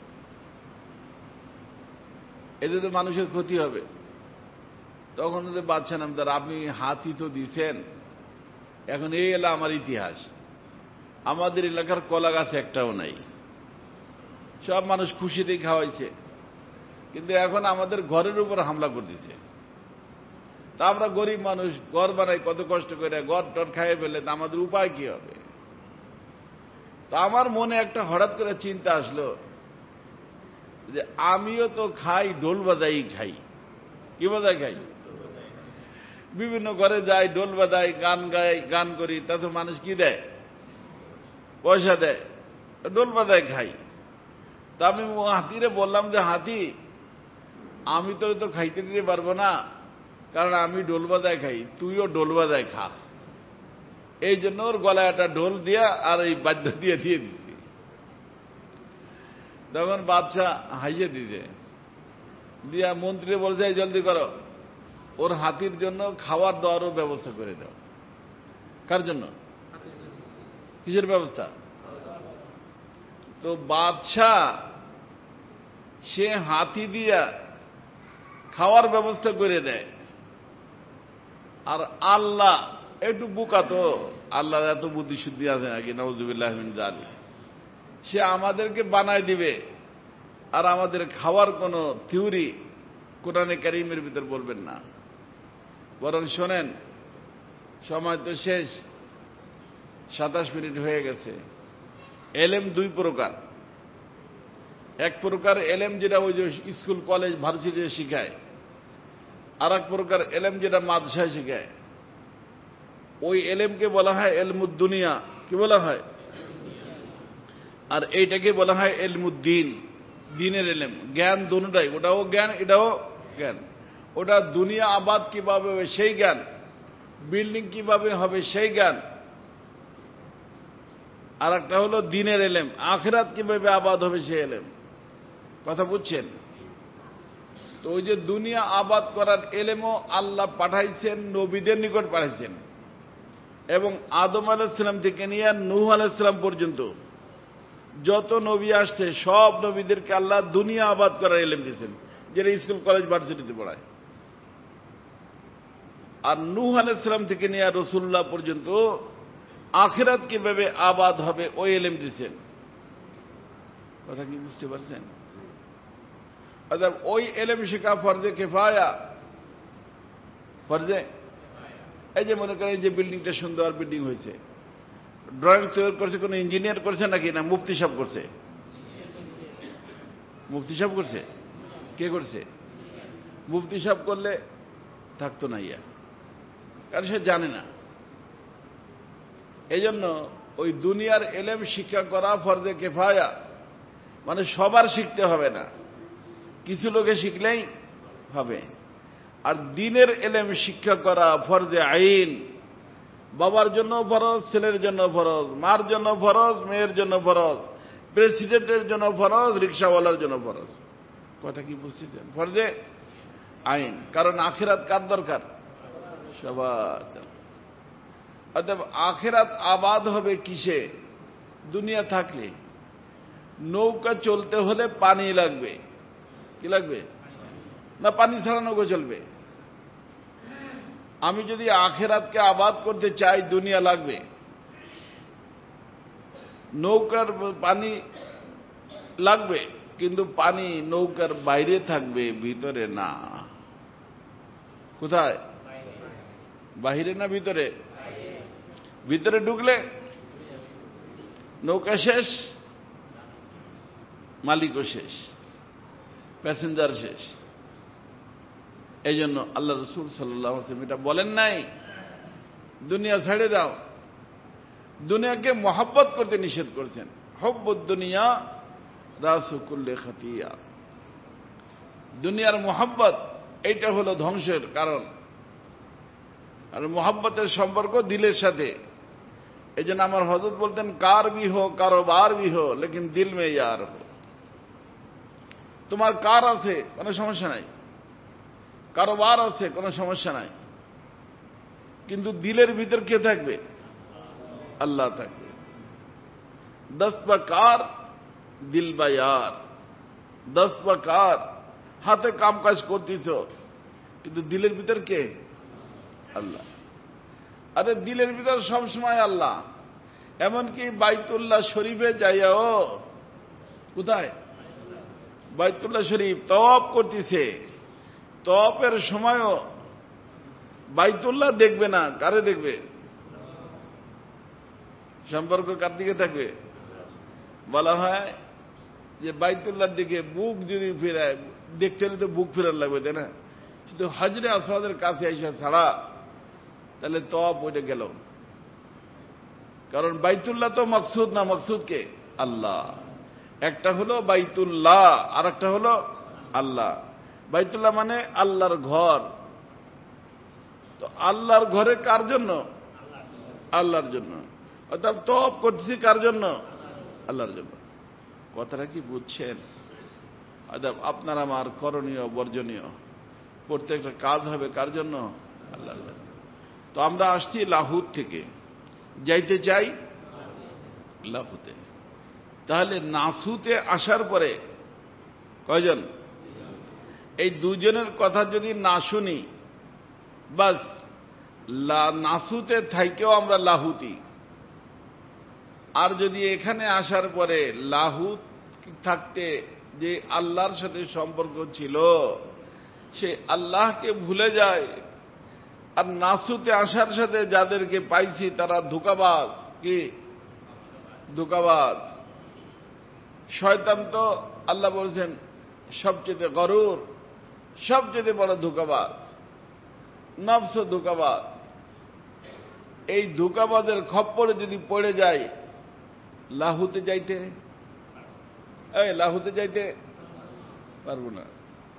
এতে তো মানুষের ক্ষতি হবে। তখন যে বাদশা নামদার, আপনি হাতি তো দিছেন, এখন এই এলো আমার ইতিহাস। আমাদের এলাকার কলা গাছ একটাও নাই, সব মানুষ খুশিতেই খাওয়াইছে, কিন্তু এখন আমাদের ঘরের উপর হামলা করতেছে। তা আমরা গরিব মানুষ, ঘর বানাই কত কষ্ট করে, ঘর টর খাইয়ে ফেলে, তা আমাদের উপায় কি হবে? তো আমার মনে একটা হঠাৎ করে চিন্তা আসলো যে আমিও তো খাই, ঢোল বাজাই খাই। কি বাজাই খাই? বিভিন্ন ঘরে যাই, ঢোল বাজাই, গান গাই, গান করি, তা তো মানুষ কি দেয়? পয়সা দেয়। ঢোল বাজাই খাই। তা আমি হাতিরে বললাম যে হাতি, আমি তো খাইতে দিতে পারবো না, কারণ আমি ঢোল বাজাই খাই, তুইও ঢোল বাজাই খা। এই জন্য ওর গলায় একটা ঢোল দিয়া আর এই বাদ্য দিয়ে দিছি। তখন বাদশাহ হাইজে দিছে, দিয়া মন্ত্রী বলছে জলদি করো, ওর হাতির জন্য খাওয়ার দাওয়ারও ব্যবস্থা করে দাও। কার জন্য? কিসের ব্যবস্থা? তো বাদশাহ সে হাতি দিয়া খাওয়ার ব্যবস্থা করে দেয়। আর আল্লাহ একটু বোকা, তো আল্লাহর এত বুদ্ধি শুদ্ধি আছে নাকি? নাউযুবিল্লাহি মিন যালিক। সে আমাদেরকে বানায় দিবে, আর আমাদের খাওয়ার কোন থিওরি কোরআনে কারীমের ভিতর বলবেন না। বরং শোনেন, সময় তো শেষ, 27 মিনিট হয়ে গেছে। এলেম দুই প্রকার। এক প্রকার এলেম যেটা ওই যে স্কুল কলেজ ভার্সিটিতে শিখায়, আর এক প্রকার এলেম যেটা মাদ্রাসায় শিখায়। ওই এলেমকে বলা হয় এলমুদ দুনিয়া। কি বলা হয়? আর এইটাকে বলা হয় এলমুদ্দিন, দিনের এলেম। জ্ঞান দুটোটাই, ওটাও জ্ঞান, এটাও জ্ঞান। ওটা দুনিয়া আবাদ কিভাবে হবে সেই জ্ঞান, বিল্ডিং কিভাবে হবে সেই জ্ঞান। আর একটা হলো দিনের এলেম, আখিরাত কিভাবে আবাদ হবে সেই এলেম। কথা বুঝছেন? তো ওই যে দুনিয়া আবাদ করার এলেমও আল্লাহ পাঠাইছেন, নবীদের নিকট পাঠাইছেন। এবং আদম আলাইহিস সালাম থেকে নিয়ে নূহ আলাইহিস সালাম পর্যন্ত যত নবী আসছে, সব নবীদেরকে আল্লাহ দুনিয়া আবাদ করার এলেম দিয়েছেন, যেটা স্কুল কলেজ ভার্সিটিতে পড়ায়। আর নূহ আলাইহিস সালাম থেকে নিয়ে রাসূলুল্লাহ পর্যন্ত আখিরাত কিভাবে আবাদ হবে ওই এলেম দিয়েছেন। কথা কি বুঝতে পারছেন? অর্থাৎ ওই এলেম শেখা ফরজে কিফায়া। ফরজে, এই যে মনে করেন যে বিল্ডিংটা সুন্দর বিল্ডিং হয়েছে, ড্রয়িং তৈরি করছে কোন ইঞ্জিনিয়ার করছে নাকি? না মুফতি সাহেব করছে? মুফতি সাহেব করছে? কে করছে? মুফতি সাহেব করলে থাকতো না ইয়া, কারণ সে জানে না। এই জন্য ওই দুনিয়ার এলেম শিক্ষা করা ফরজে কিফায়া, মানে সবার শিখতে হবে না, কিছু লোকে শিখলেই হবে। আর দিনের এলেম শিক্ষা করা ফরজে আইন, বাবার জন্য ফরজ, ছেলের জন্য ফরজ, মার জন্য ফরজ, মেয়ের জন্য ফরজ, প্রেসিডেন্টের জন্য ফরজ, রিক্সাওয়ালার জন্য ফরজ। কথা কি বুঝতেছেন? ফরজে আইন। কারণ আখিরাত কার দরকার? সবার। অতএব আখিরাত আবাদ হবে কিসে? দুনিয়া থাকলে। নৌকা চলতে হলে পানি লাগবে। কি লাগবে? না পানি ছাড়া নৌকা চলবে? আমি যদি আখিরাতকে আবাদ করতে চাই, দুনিয়া লাগবে। নৌকার পানি লাগবে, কিন্তু পানি নৌকার বাইরে থাকবে, ভিতরে না। কোথায়? বাহিরে না ভিতরে? ভিতরে ঢুকলে নৌকা শেষ, মালিকও শেষ, প্যাসেঞ্জার শেষ। এই জন্য আল্লাহ রসুল সাল্লাল্লাহু আলাইহি ওয়াসাল্লাম এটা বলেন নাই দুনিয়া ছেড়ে দাও। দুনিয়াকে মহব্বত করতে নিষেধ করেছেন। হুব্বুদ দুনিয়া রাসু কুল্লি খাতিয়া। দুনিয়ার মহব্বত এইটা হলো ধ্বংসের কারণ। আর মহব্বতের সম্পর্ক দিলের সাথে। এই জন্য আমার হযরত বলতেন, কার भी हो কারোবার भी हो लेकिन दिल में यार हो। তোমার কার আছে কোনো সমস্যা নাই, কারোবার আছে কোনো সমস্যা নাই, কিন্তু দিলের ভিতর কে থাকবে? আল্লাহ থাকবে। দস্ত বা কার, দিল বা ইয়ার। দস্ত বা কার, হাতে কাম কাজ করতেছ, কিন্তু দিলের ভিতর কে? আল্লাহ। আরে দিলের ভিতর সবসময় আল্লাহ। এমনকি বাইতুল্লাহ শরীফে যাইয়াও, কোথায়? বাইতুল্লাহ শরীফ তওয়াফ করতেছে, তওয়াফের সময়ও বাইতুল্লাহ দেখবে না, কারে দেখবে? সম্পর্ক কার দিকে থাকবে? বলা হয় যে বাইতুল্লাহর দিকে বুক যদি ফেরায়, দেখতে হলে তো বুক ফেরার লাগবে, তাই না? শুধু হজরে আসওয়াদের কাছে এসে ছাড়া তাহলে তওয়াফ ওইটা গেল। কারণ বাইতুল্লাহ তো মকসুদ না, মকসুদ কে? আল্লাহ। একটা হলো বাইতুল্লাহ আর একটা হলো আল্লাহ। বাইতুল্লাহ মানে আল্লাহর ঘর। তো আল্লাহর ঘরে কার জন্য? আল্লাহর জন্য। অর্থাৎ তওয়াফ করতেছি কার জন্য? আল্লাহর জন্য। কথাটা কি বুঝছেন? অর্থাৎ আপনার আমার করণীয় বর্জনীয় প্রত্যেকটা কাজ হবে কার জন্য? আল্লাহর জন্য। তো আমরা আসছি লাহুত থেকে, যাইতে চাই লাহুতে। তাহলে নাসুতে আসার পরে কয়জন? এই দুজনের কথা যদি না শুনি, বাস নাসুতে থাইকেও আমরা লাহুতি। আর যদি এখানে আসার পরে লাহুত থাকতে যে আল্লাহর সাথে সম্পর্ক ছিল, সে আল্লাহকে ভুলে যায়। আর নাসুতে আসার সাথে যাদেরকে পাইছি তারা ধোঁকাবাজ। কি ধোঁকাবাজ? শয়তান তো আল্লাহ বলছেন সবচেয়ে গরুর, সবচেয়ে বড় ধোঁকাবাজ। নফস ধোঁকাবাজ। এই ধোঁকাবাজের খপ্পরে যদি পড়ে যায়, লাহুতে যাইতে লাহুতে যাইতে পারবো না।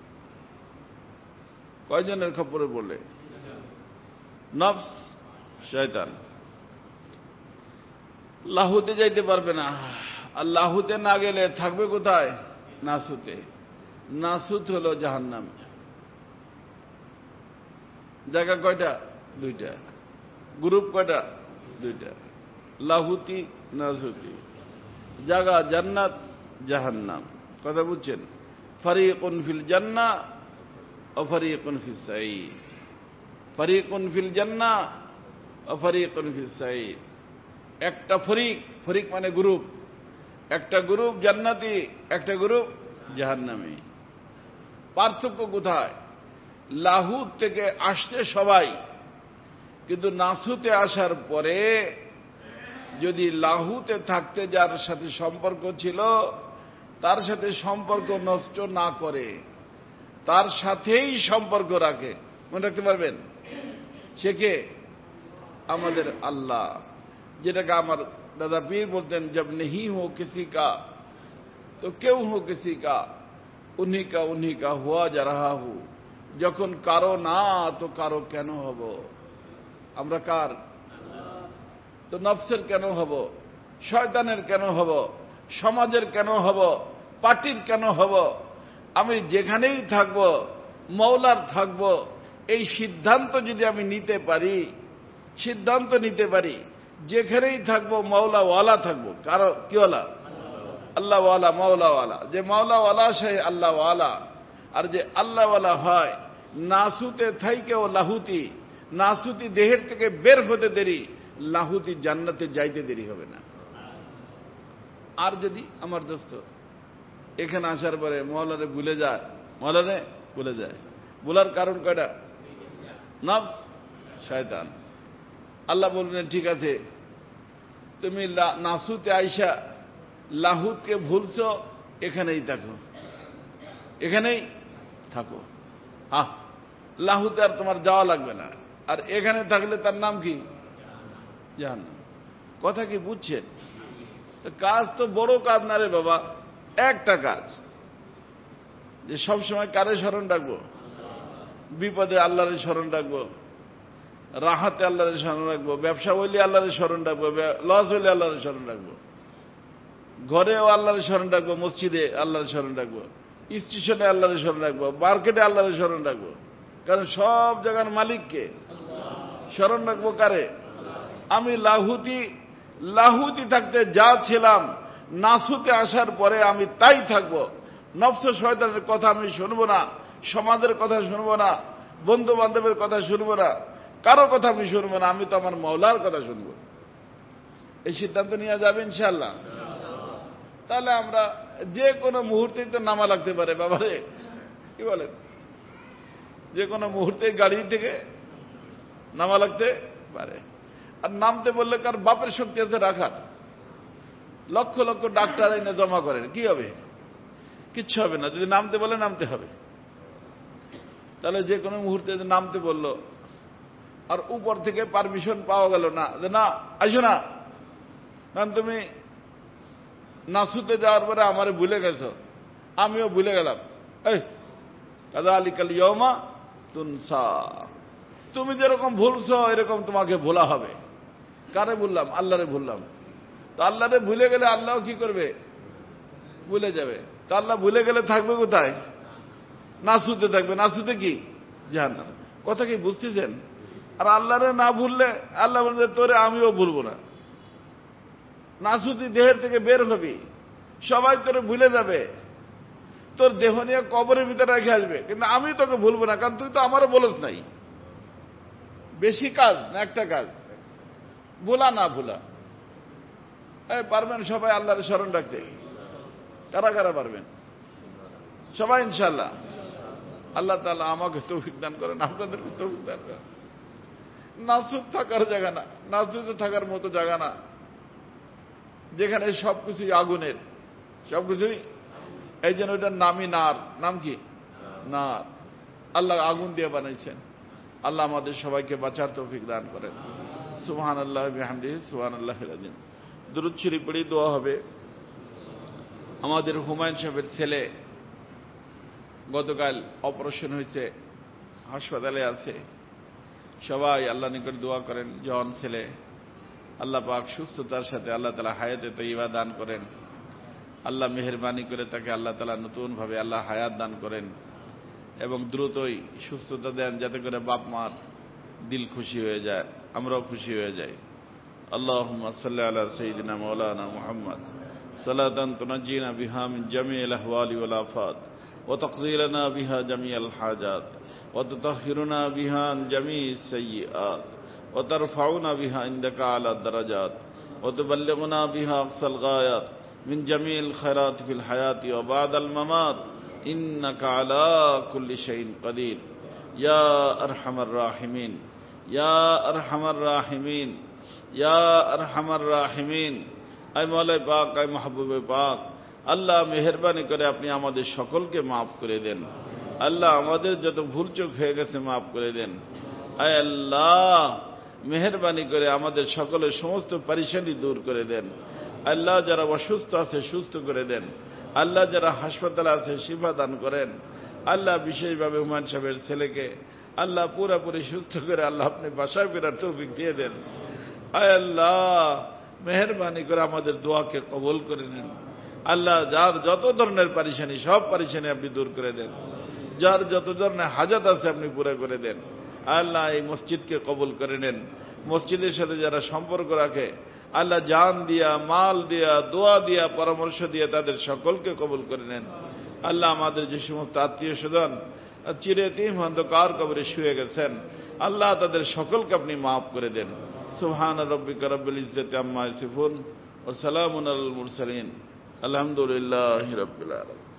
কয়জনের খপ্পরে পড়লে? নফস, শয়তান। লাহুতে যাইতে পারবে না। আর লাহুতে না গেলে থাকবে কোথায়? নাসুতে। নাসুত হলো জাহান্নাম। জায়গা কয়টা? দুইটা। গ্রুপ কয়টা? দুইটা। লাহুতি, নাসুতি। জায়গা জান্নাত, জাহান্নাম। কথা বুঝছেন? ফারিকুন ফিল জান্নাহ ওয়া ফারিকুন ফিস সাঈর। ফারিকুন ফিল জান্নাহ ওয়া ফারিকুন ফিস সাঈর। একটা ফরিক, ফরিক মানে গ্রুপ, একটা গ্রুপ জান্নাতি, একটা গ্রুপ জাহান্নামী। পার্থক্য কোথায়? লাহুত থেকে আসছে সবাই, কিন্তু নাসুতে আসার পরে যদি লাহুতে থাকতে যার সাথে সম্পর্ক ছিল তার সাথে সম্পর্ক নষ্ট না করে, তার সাথেই সম্পর্ক রাখে, মনে রাখতে পারবেন? সে কে? আমাদের আল্লাহ। যেটাকে আমার দাদা পীর বলতেন, জব নেহি হো কিসি কা তো কেউ হো কিসি কা, উन्हीं का हुआ जा रहा हूं। যখন কারো না তো কারো কেন হব? আমরা কার? তো নফসের কেন হব? শয়তানের কেন হব? সমাজের কেন হব? পার্টির কেন হব? আমি যেখানেই থাকব মওলার থাকব, এই সিদ্ধান্ত যদি আমি নিতে পারি, সিদ্ধান্ত নিতে পারি যেখানেই থাকবো মাওলাওয়ালা থাকবো। কারো কি ওয়ালা? আল্লাহওয়ালা, মাওলাওয়ালা। যে মাওলাওয়ালা সে আল্লাহওয়ালা। আর যে আল্লাহওয়ালা হয় নাসুতে থাইকেও লাহুতি, নাসুতি দেহের থেকে বের হতে দেরি, লাহুতি জান্নাতে যাইতে দেরি হবে না। আর যদি আমার দোস্ত এখানে আসার পরে মওলারে ভুলে যায়, মওলারে ভুলে যায়, বলার কারণ কয়টা? নফস, শয়তান। আল্লাহ বলবেন ঠিক আছে, তুমি নাসুতে আইসা লাহুতকে ভুলছো, এখানেই থাকো, এখানেই থাকো। লাহুতে আর তোমার যাওয়া লাগবে না। আর এখানে থাকলে তার নাম কি? জাহান্নাম। কথা কি বুঝছেন? কাজ তো বড় কাজ না রে বাবা, একটা কাজ যে সবসময় কারে স্মরণ রাখবো? বিপদে আল্লাহরে স্মরণ রাখবো, রাহাতে আল্লাহরে স্মরণ রাখবো, ব্যবসা হইলে আল্লাহরে স্মরণ রাখবো, লস হইলে আল্লাহরে স্মরণ রাখবো, ঘরেও আল্লাহরে স্মরণ রাখবো, মসজিদে আল্লাহরে স্মরণ রাখবো, স্টেশনে আল্লাহরে স্মরণ রাখবো, মার্কেটে আল্লাহরে স্মরণ রাখবো। কারণ সব জায়গার মালিককে স্মরণ রাখবো কারে? আমি লাহুতি থাকতে যা ছিলাম, নাসুতে আসার পরে আমি তাই থাকবো। নফস শয়তানের কথা আমি শুনবো না, সমাজের কথা শুনবো না, বন্ধু বান্ধবের কথা শুনবো না, কারো কথা আমি শুনবো না। আমি তো আমার মওলার কথা শুনবো। এই সিদ্ধান্ত নিয়ে যাবে ইনশাআল্লাহ। তাহলে আমরা যে কোনো মুহূর্তেই তো নামা লাগতে পারে বাবারে, কি বলেন? যে কোনো মুহূর্তে গাড়ি থেকে নামা লাগতে পারে। আর নামতে বললে কার বাপের শক্তি আছে রাখার? লক্ষ লক্ষ ডাক্তার এনে জমা করেন, কি হবে? কিচ্ছু হবে না। যদি নামতে বলে নামতে হবে। তাহলে যে কোনো মুহূর্তে নামতে বললো, আর উপর থেকে পারমিশন পাওয়া গেল না যে না আসো না, কারণ তুমি নাসুতে যাওয়ার পরে আমারে ভুলে গেছো, আমিও ভুলে গেলাম। এই কাযালিকাল ইয়াওমা তুনসা, তুমি যেরকম ভুলছো এরকম তোমাকে ভোলা হবে। কারে ভুললাম? আল্লাহরে ভুললাম। তো আল্লাহরে ভুলে গেলে আল্লাহ কি করবে? ভুলে যাবে। তো আল্লাহ ভুলে গেলে থাকবে কোথায়? নাসুতে থাকবে। নাসুতে কি? জাহান্নাম। কথা কি বুঝতেছেন? আর আল্লাহরে না ভুললে আল্লাহ বলবে তোরে আমিও ভুলবো না। নাসুতি দেহের থেকে বের হবি, সবাই তোরে ভুলে যাবে, তোর দেহ নিয়ে কবরের ভিতরে রেখে আসবে, কিন্তু আমি তোকে ভুলবো না, কারণ তুই তো আমারও বলস নাই। বেশি কাজ না একটা কাজ, ভোলা না ভোলা। পারবেন সবাই আল্লাহর স্মরণ রাখতে? কারা কারা পারবেন? সবাই ইনশাআল্লাহ। আল্লাহ তাআলা আমাকে তৌফিক দান করেন, আপনাদেরকে তৌফিক দান করেন। নাসুদ থাকার জায়গা না, নাসুদে থাকার মতো জায়গা না, যেখানে সবকিছুই আগুনের, সবকিছুই। এই জন্য ওইটার নামই নার। নাম কি? নার। আল্লাহ আগুন দিয়ে বানাইছেন। আল্লাহ আমাদের সবাইকে বাঁচার তৌফিক দান করেন। সুবহানাল্লাহ বিহামদিহি সুবহানাল্লাহিল আযীম। দুরূদ শরীফ পড়ে দোয়া হবে। আমাদের হুমায়ুন সাহেবের ছেলে গতকাল অপারেশন হয়েছে, হাসপাতালে আছে। সবাই আল্লাহ নিকট দোয়া করেন। জন ছেলে, আল্লাহ পাক সুস্থতার সাথে আল্লাহ তাআলা হায়াতে তয়্যিবা দান করেন। আল্লাহ মেহেরবানি করে তাকে আল্লাহ তাআলা নতুন ভাবে আল্লাহ হায়াত দান করেন এবং দ্রুতই সুস্থতা দেন, যাতে করে বাপ মার দিল খুশি হয়ে যায়, আমরাও খুশি হয়ে যাই। আল্লাহুম্মা সাল্লি আলা সাইয়্যিদিনা মাওলানা মুহাম্মদ সালাতান তুনাজ্জিনা বিহা মিন জামিইল আহওয়ালি ওয়াল আফাত ওয়া তাকদি লানা বিহা জামিআল হাজাত ওয়া তুতাহহিরুনা বিহা আন জামিইস সাইয়্যাত ওয়া তারফাউনা বিহা ইনদাকা আলা দারাজাত ওয়া তুবাল্লিগুনা বিহা আকসাল গায়াত মিন জামিইল খায়রাত ফিল হায়াতি ওয়া বা'দাল মামাত ইন্নাকা আলা কুল্লি শাইইন কাদির ইয়া আরহামার রাহিমিন, ইয়া আরহামার রাহিমিন, ইয়া আরহামার রাহিমিন। আয় মওলাই পাক, আয় মাহবুবে পাক, আল্লাহ মেহেরবানি করে আপনি আমাদের সকলকে মাফ করে দেন। আল্লাহ আমাদের যত ভুল চোখ হয়ে গেছে মাফ করে দেন। আয় আল্লাহ মেহেরবানি করে আমাদের সকলের সমস্ত পরেশানি দূর করে দেন। আল্লাহ যারা অসুস্থ আছে সুস্থ করে দেন। আল্লাহ যারা হাসপাতালে আছে শিফা দান করেন। আল্লাহ বিশেষভাবে হুমায়ুন সাহেবের ছেলেকে আল্লাহ পুরোপুরি সুস্থ করে আল্লাহ আপনি বাসায় ফেরার তৌফিক দিয়ে দেন। আয় আল্লাহ মেহেরবানি করে আমাদের দোয়াকে কবুল করে নিন। আল্লাহ যার যত ধরনের পরেশানি, সব পরেশানি আপনি দূর করে দেন। যার যত ধরনের হাজাত আছে আপনি পুরো করে দেন। আল্লাহ এই মসজিদকে কবুল করে নেন। মসজিদের সাথে যারা সম্পর্ক রাখে, আল্লাহ জান দিয়া, মাল দিয়া, দোয়া দিয়া, পরামর্শ দিয়া তাদের সকলকে কবুল করে নেন। আল্লাহ আমাদের যে সমস্ত আত্মীয় স্বজন চিরদিন অন্ধকার কবরে শুয়ে গেছেন, আল্লাহ তাদের সকলকে আপনি মাফ করে দেন। সুবহান রাব্বিকা রাব্বিল ইজ্জাতি আম্মা ইয়াসিফুন ওয়া সালামুন আলাল মুরসালিন, আলহামদুলিল্লাহি রাব্বিল আলামিন।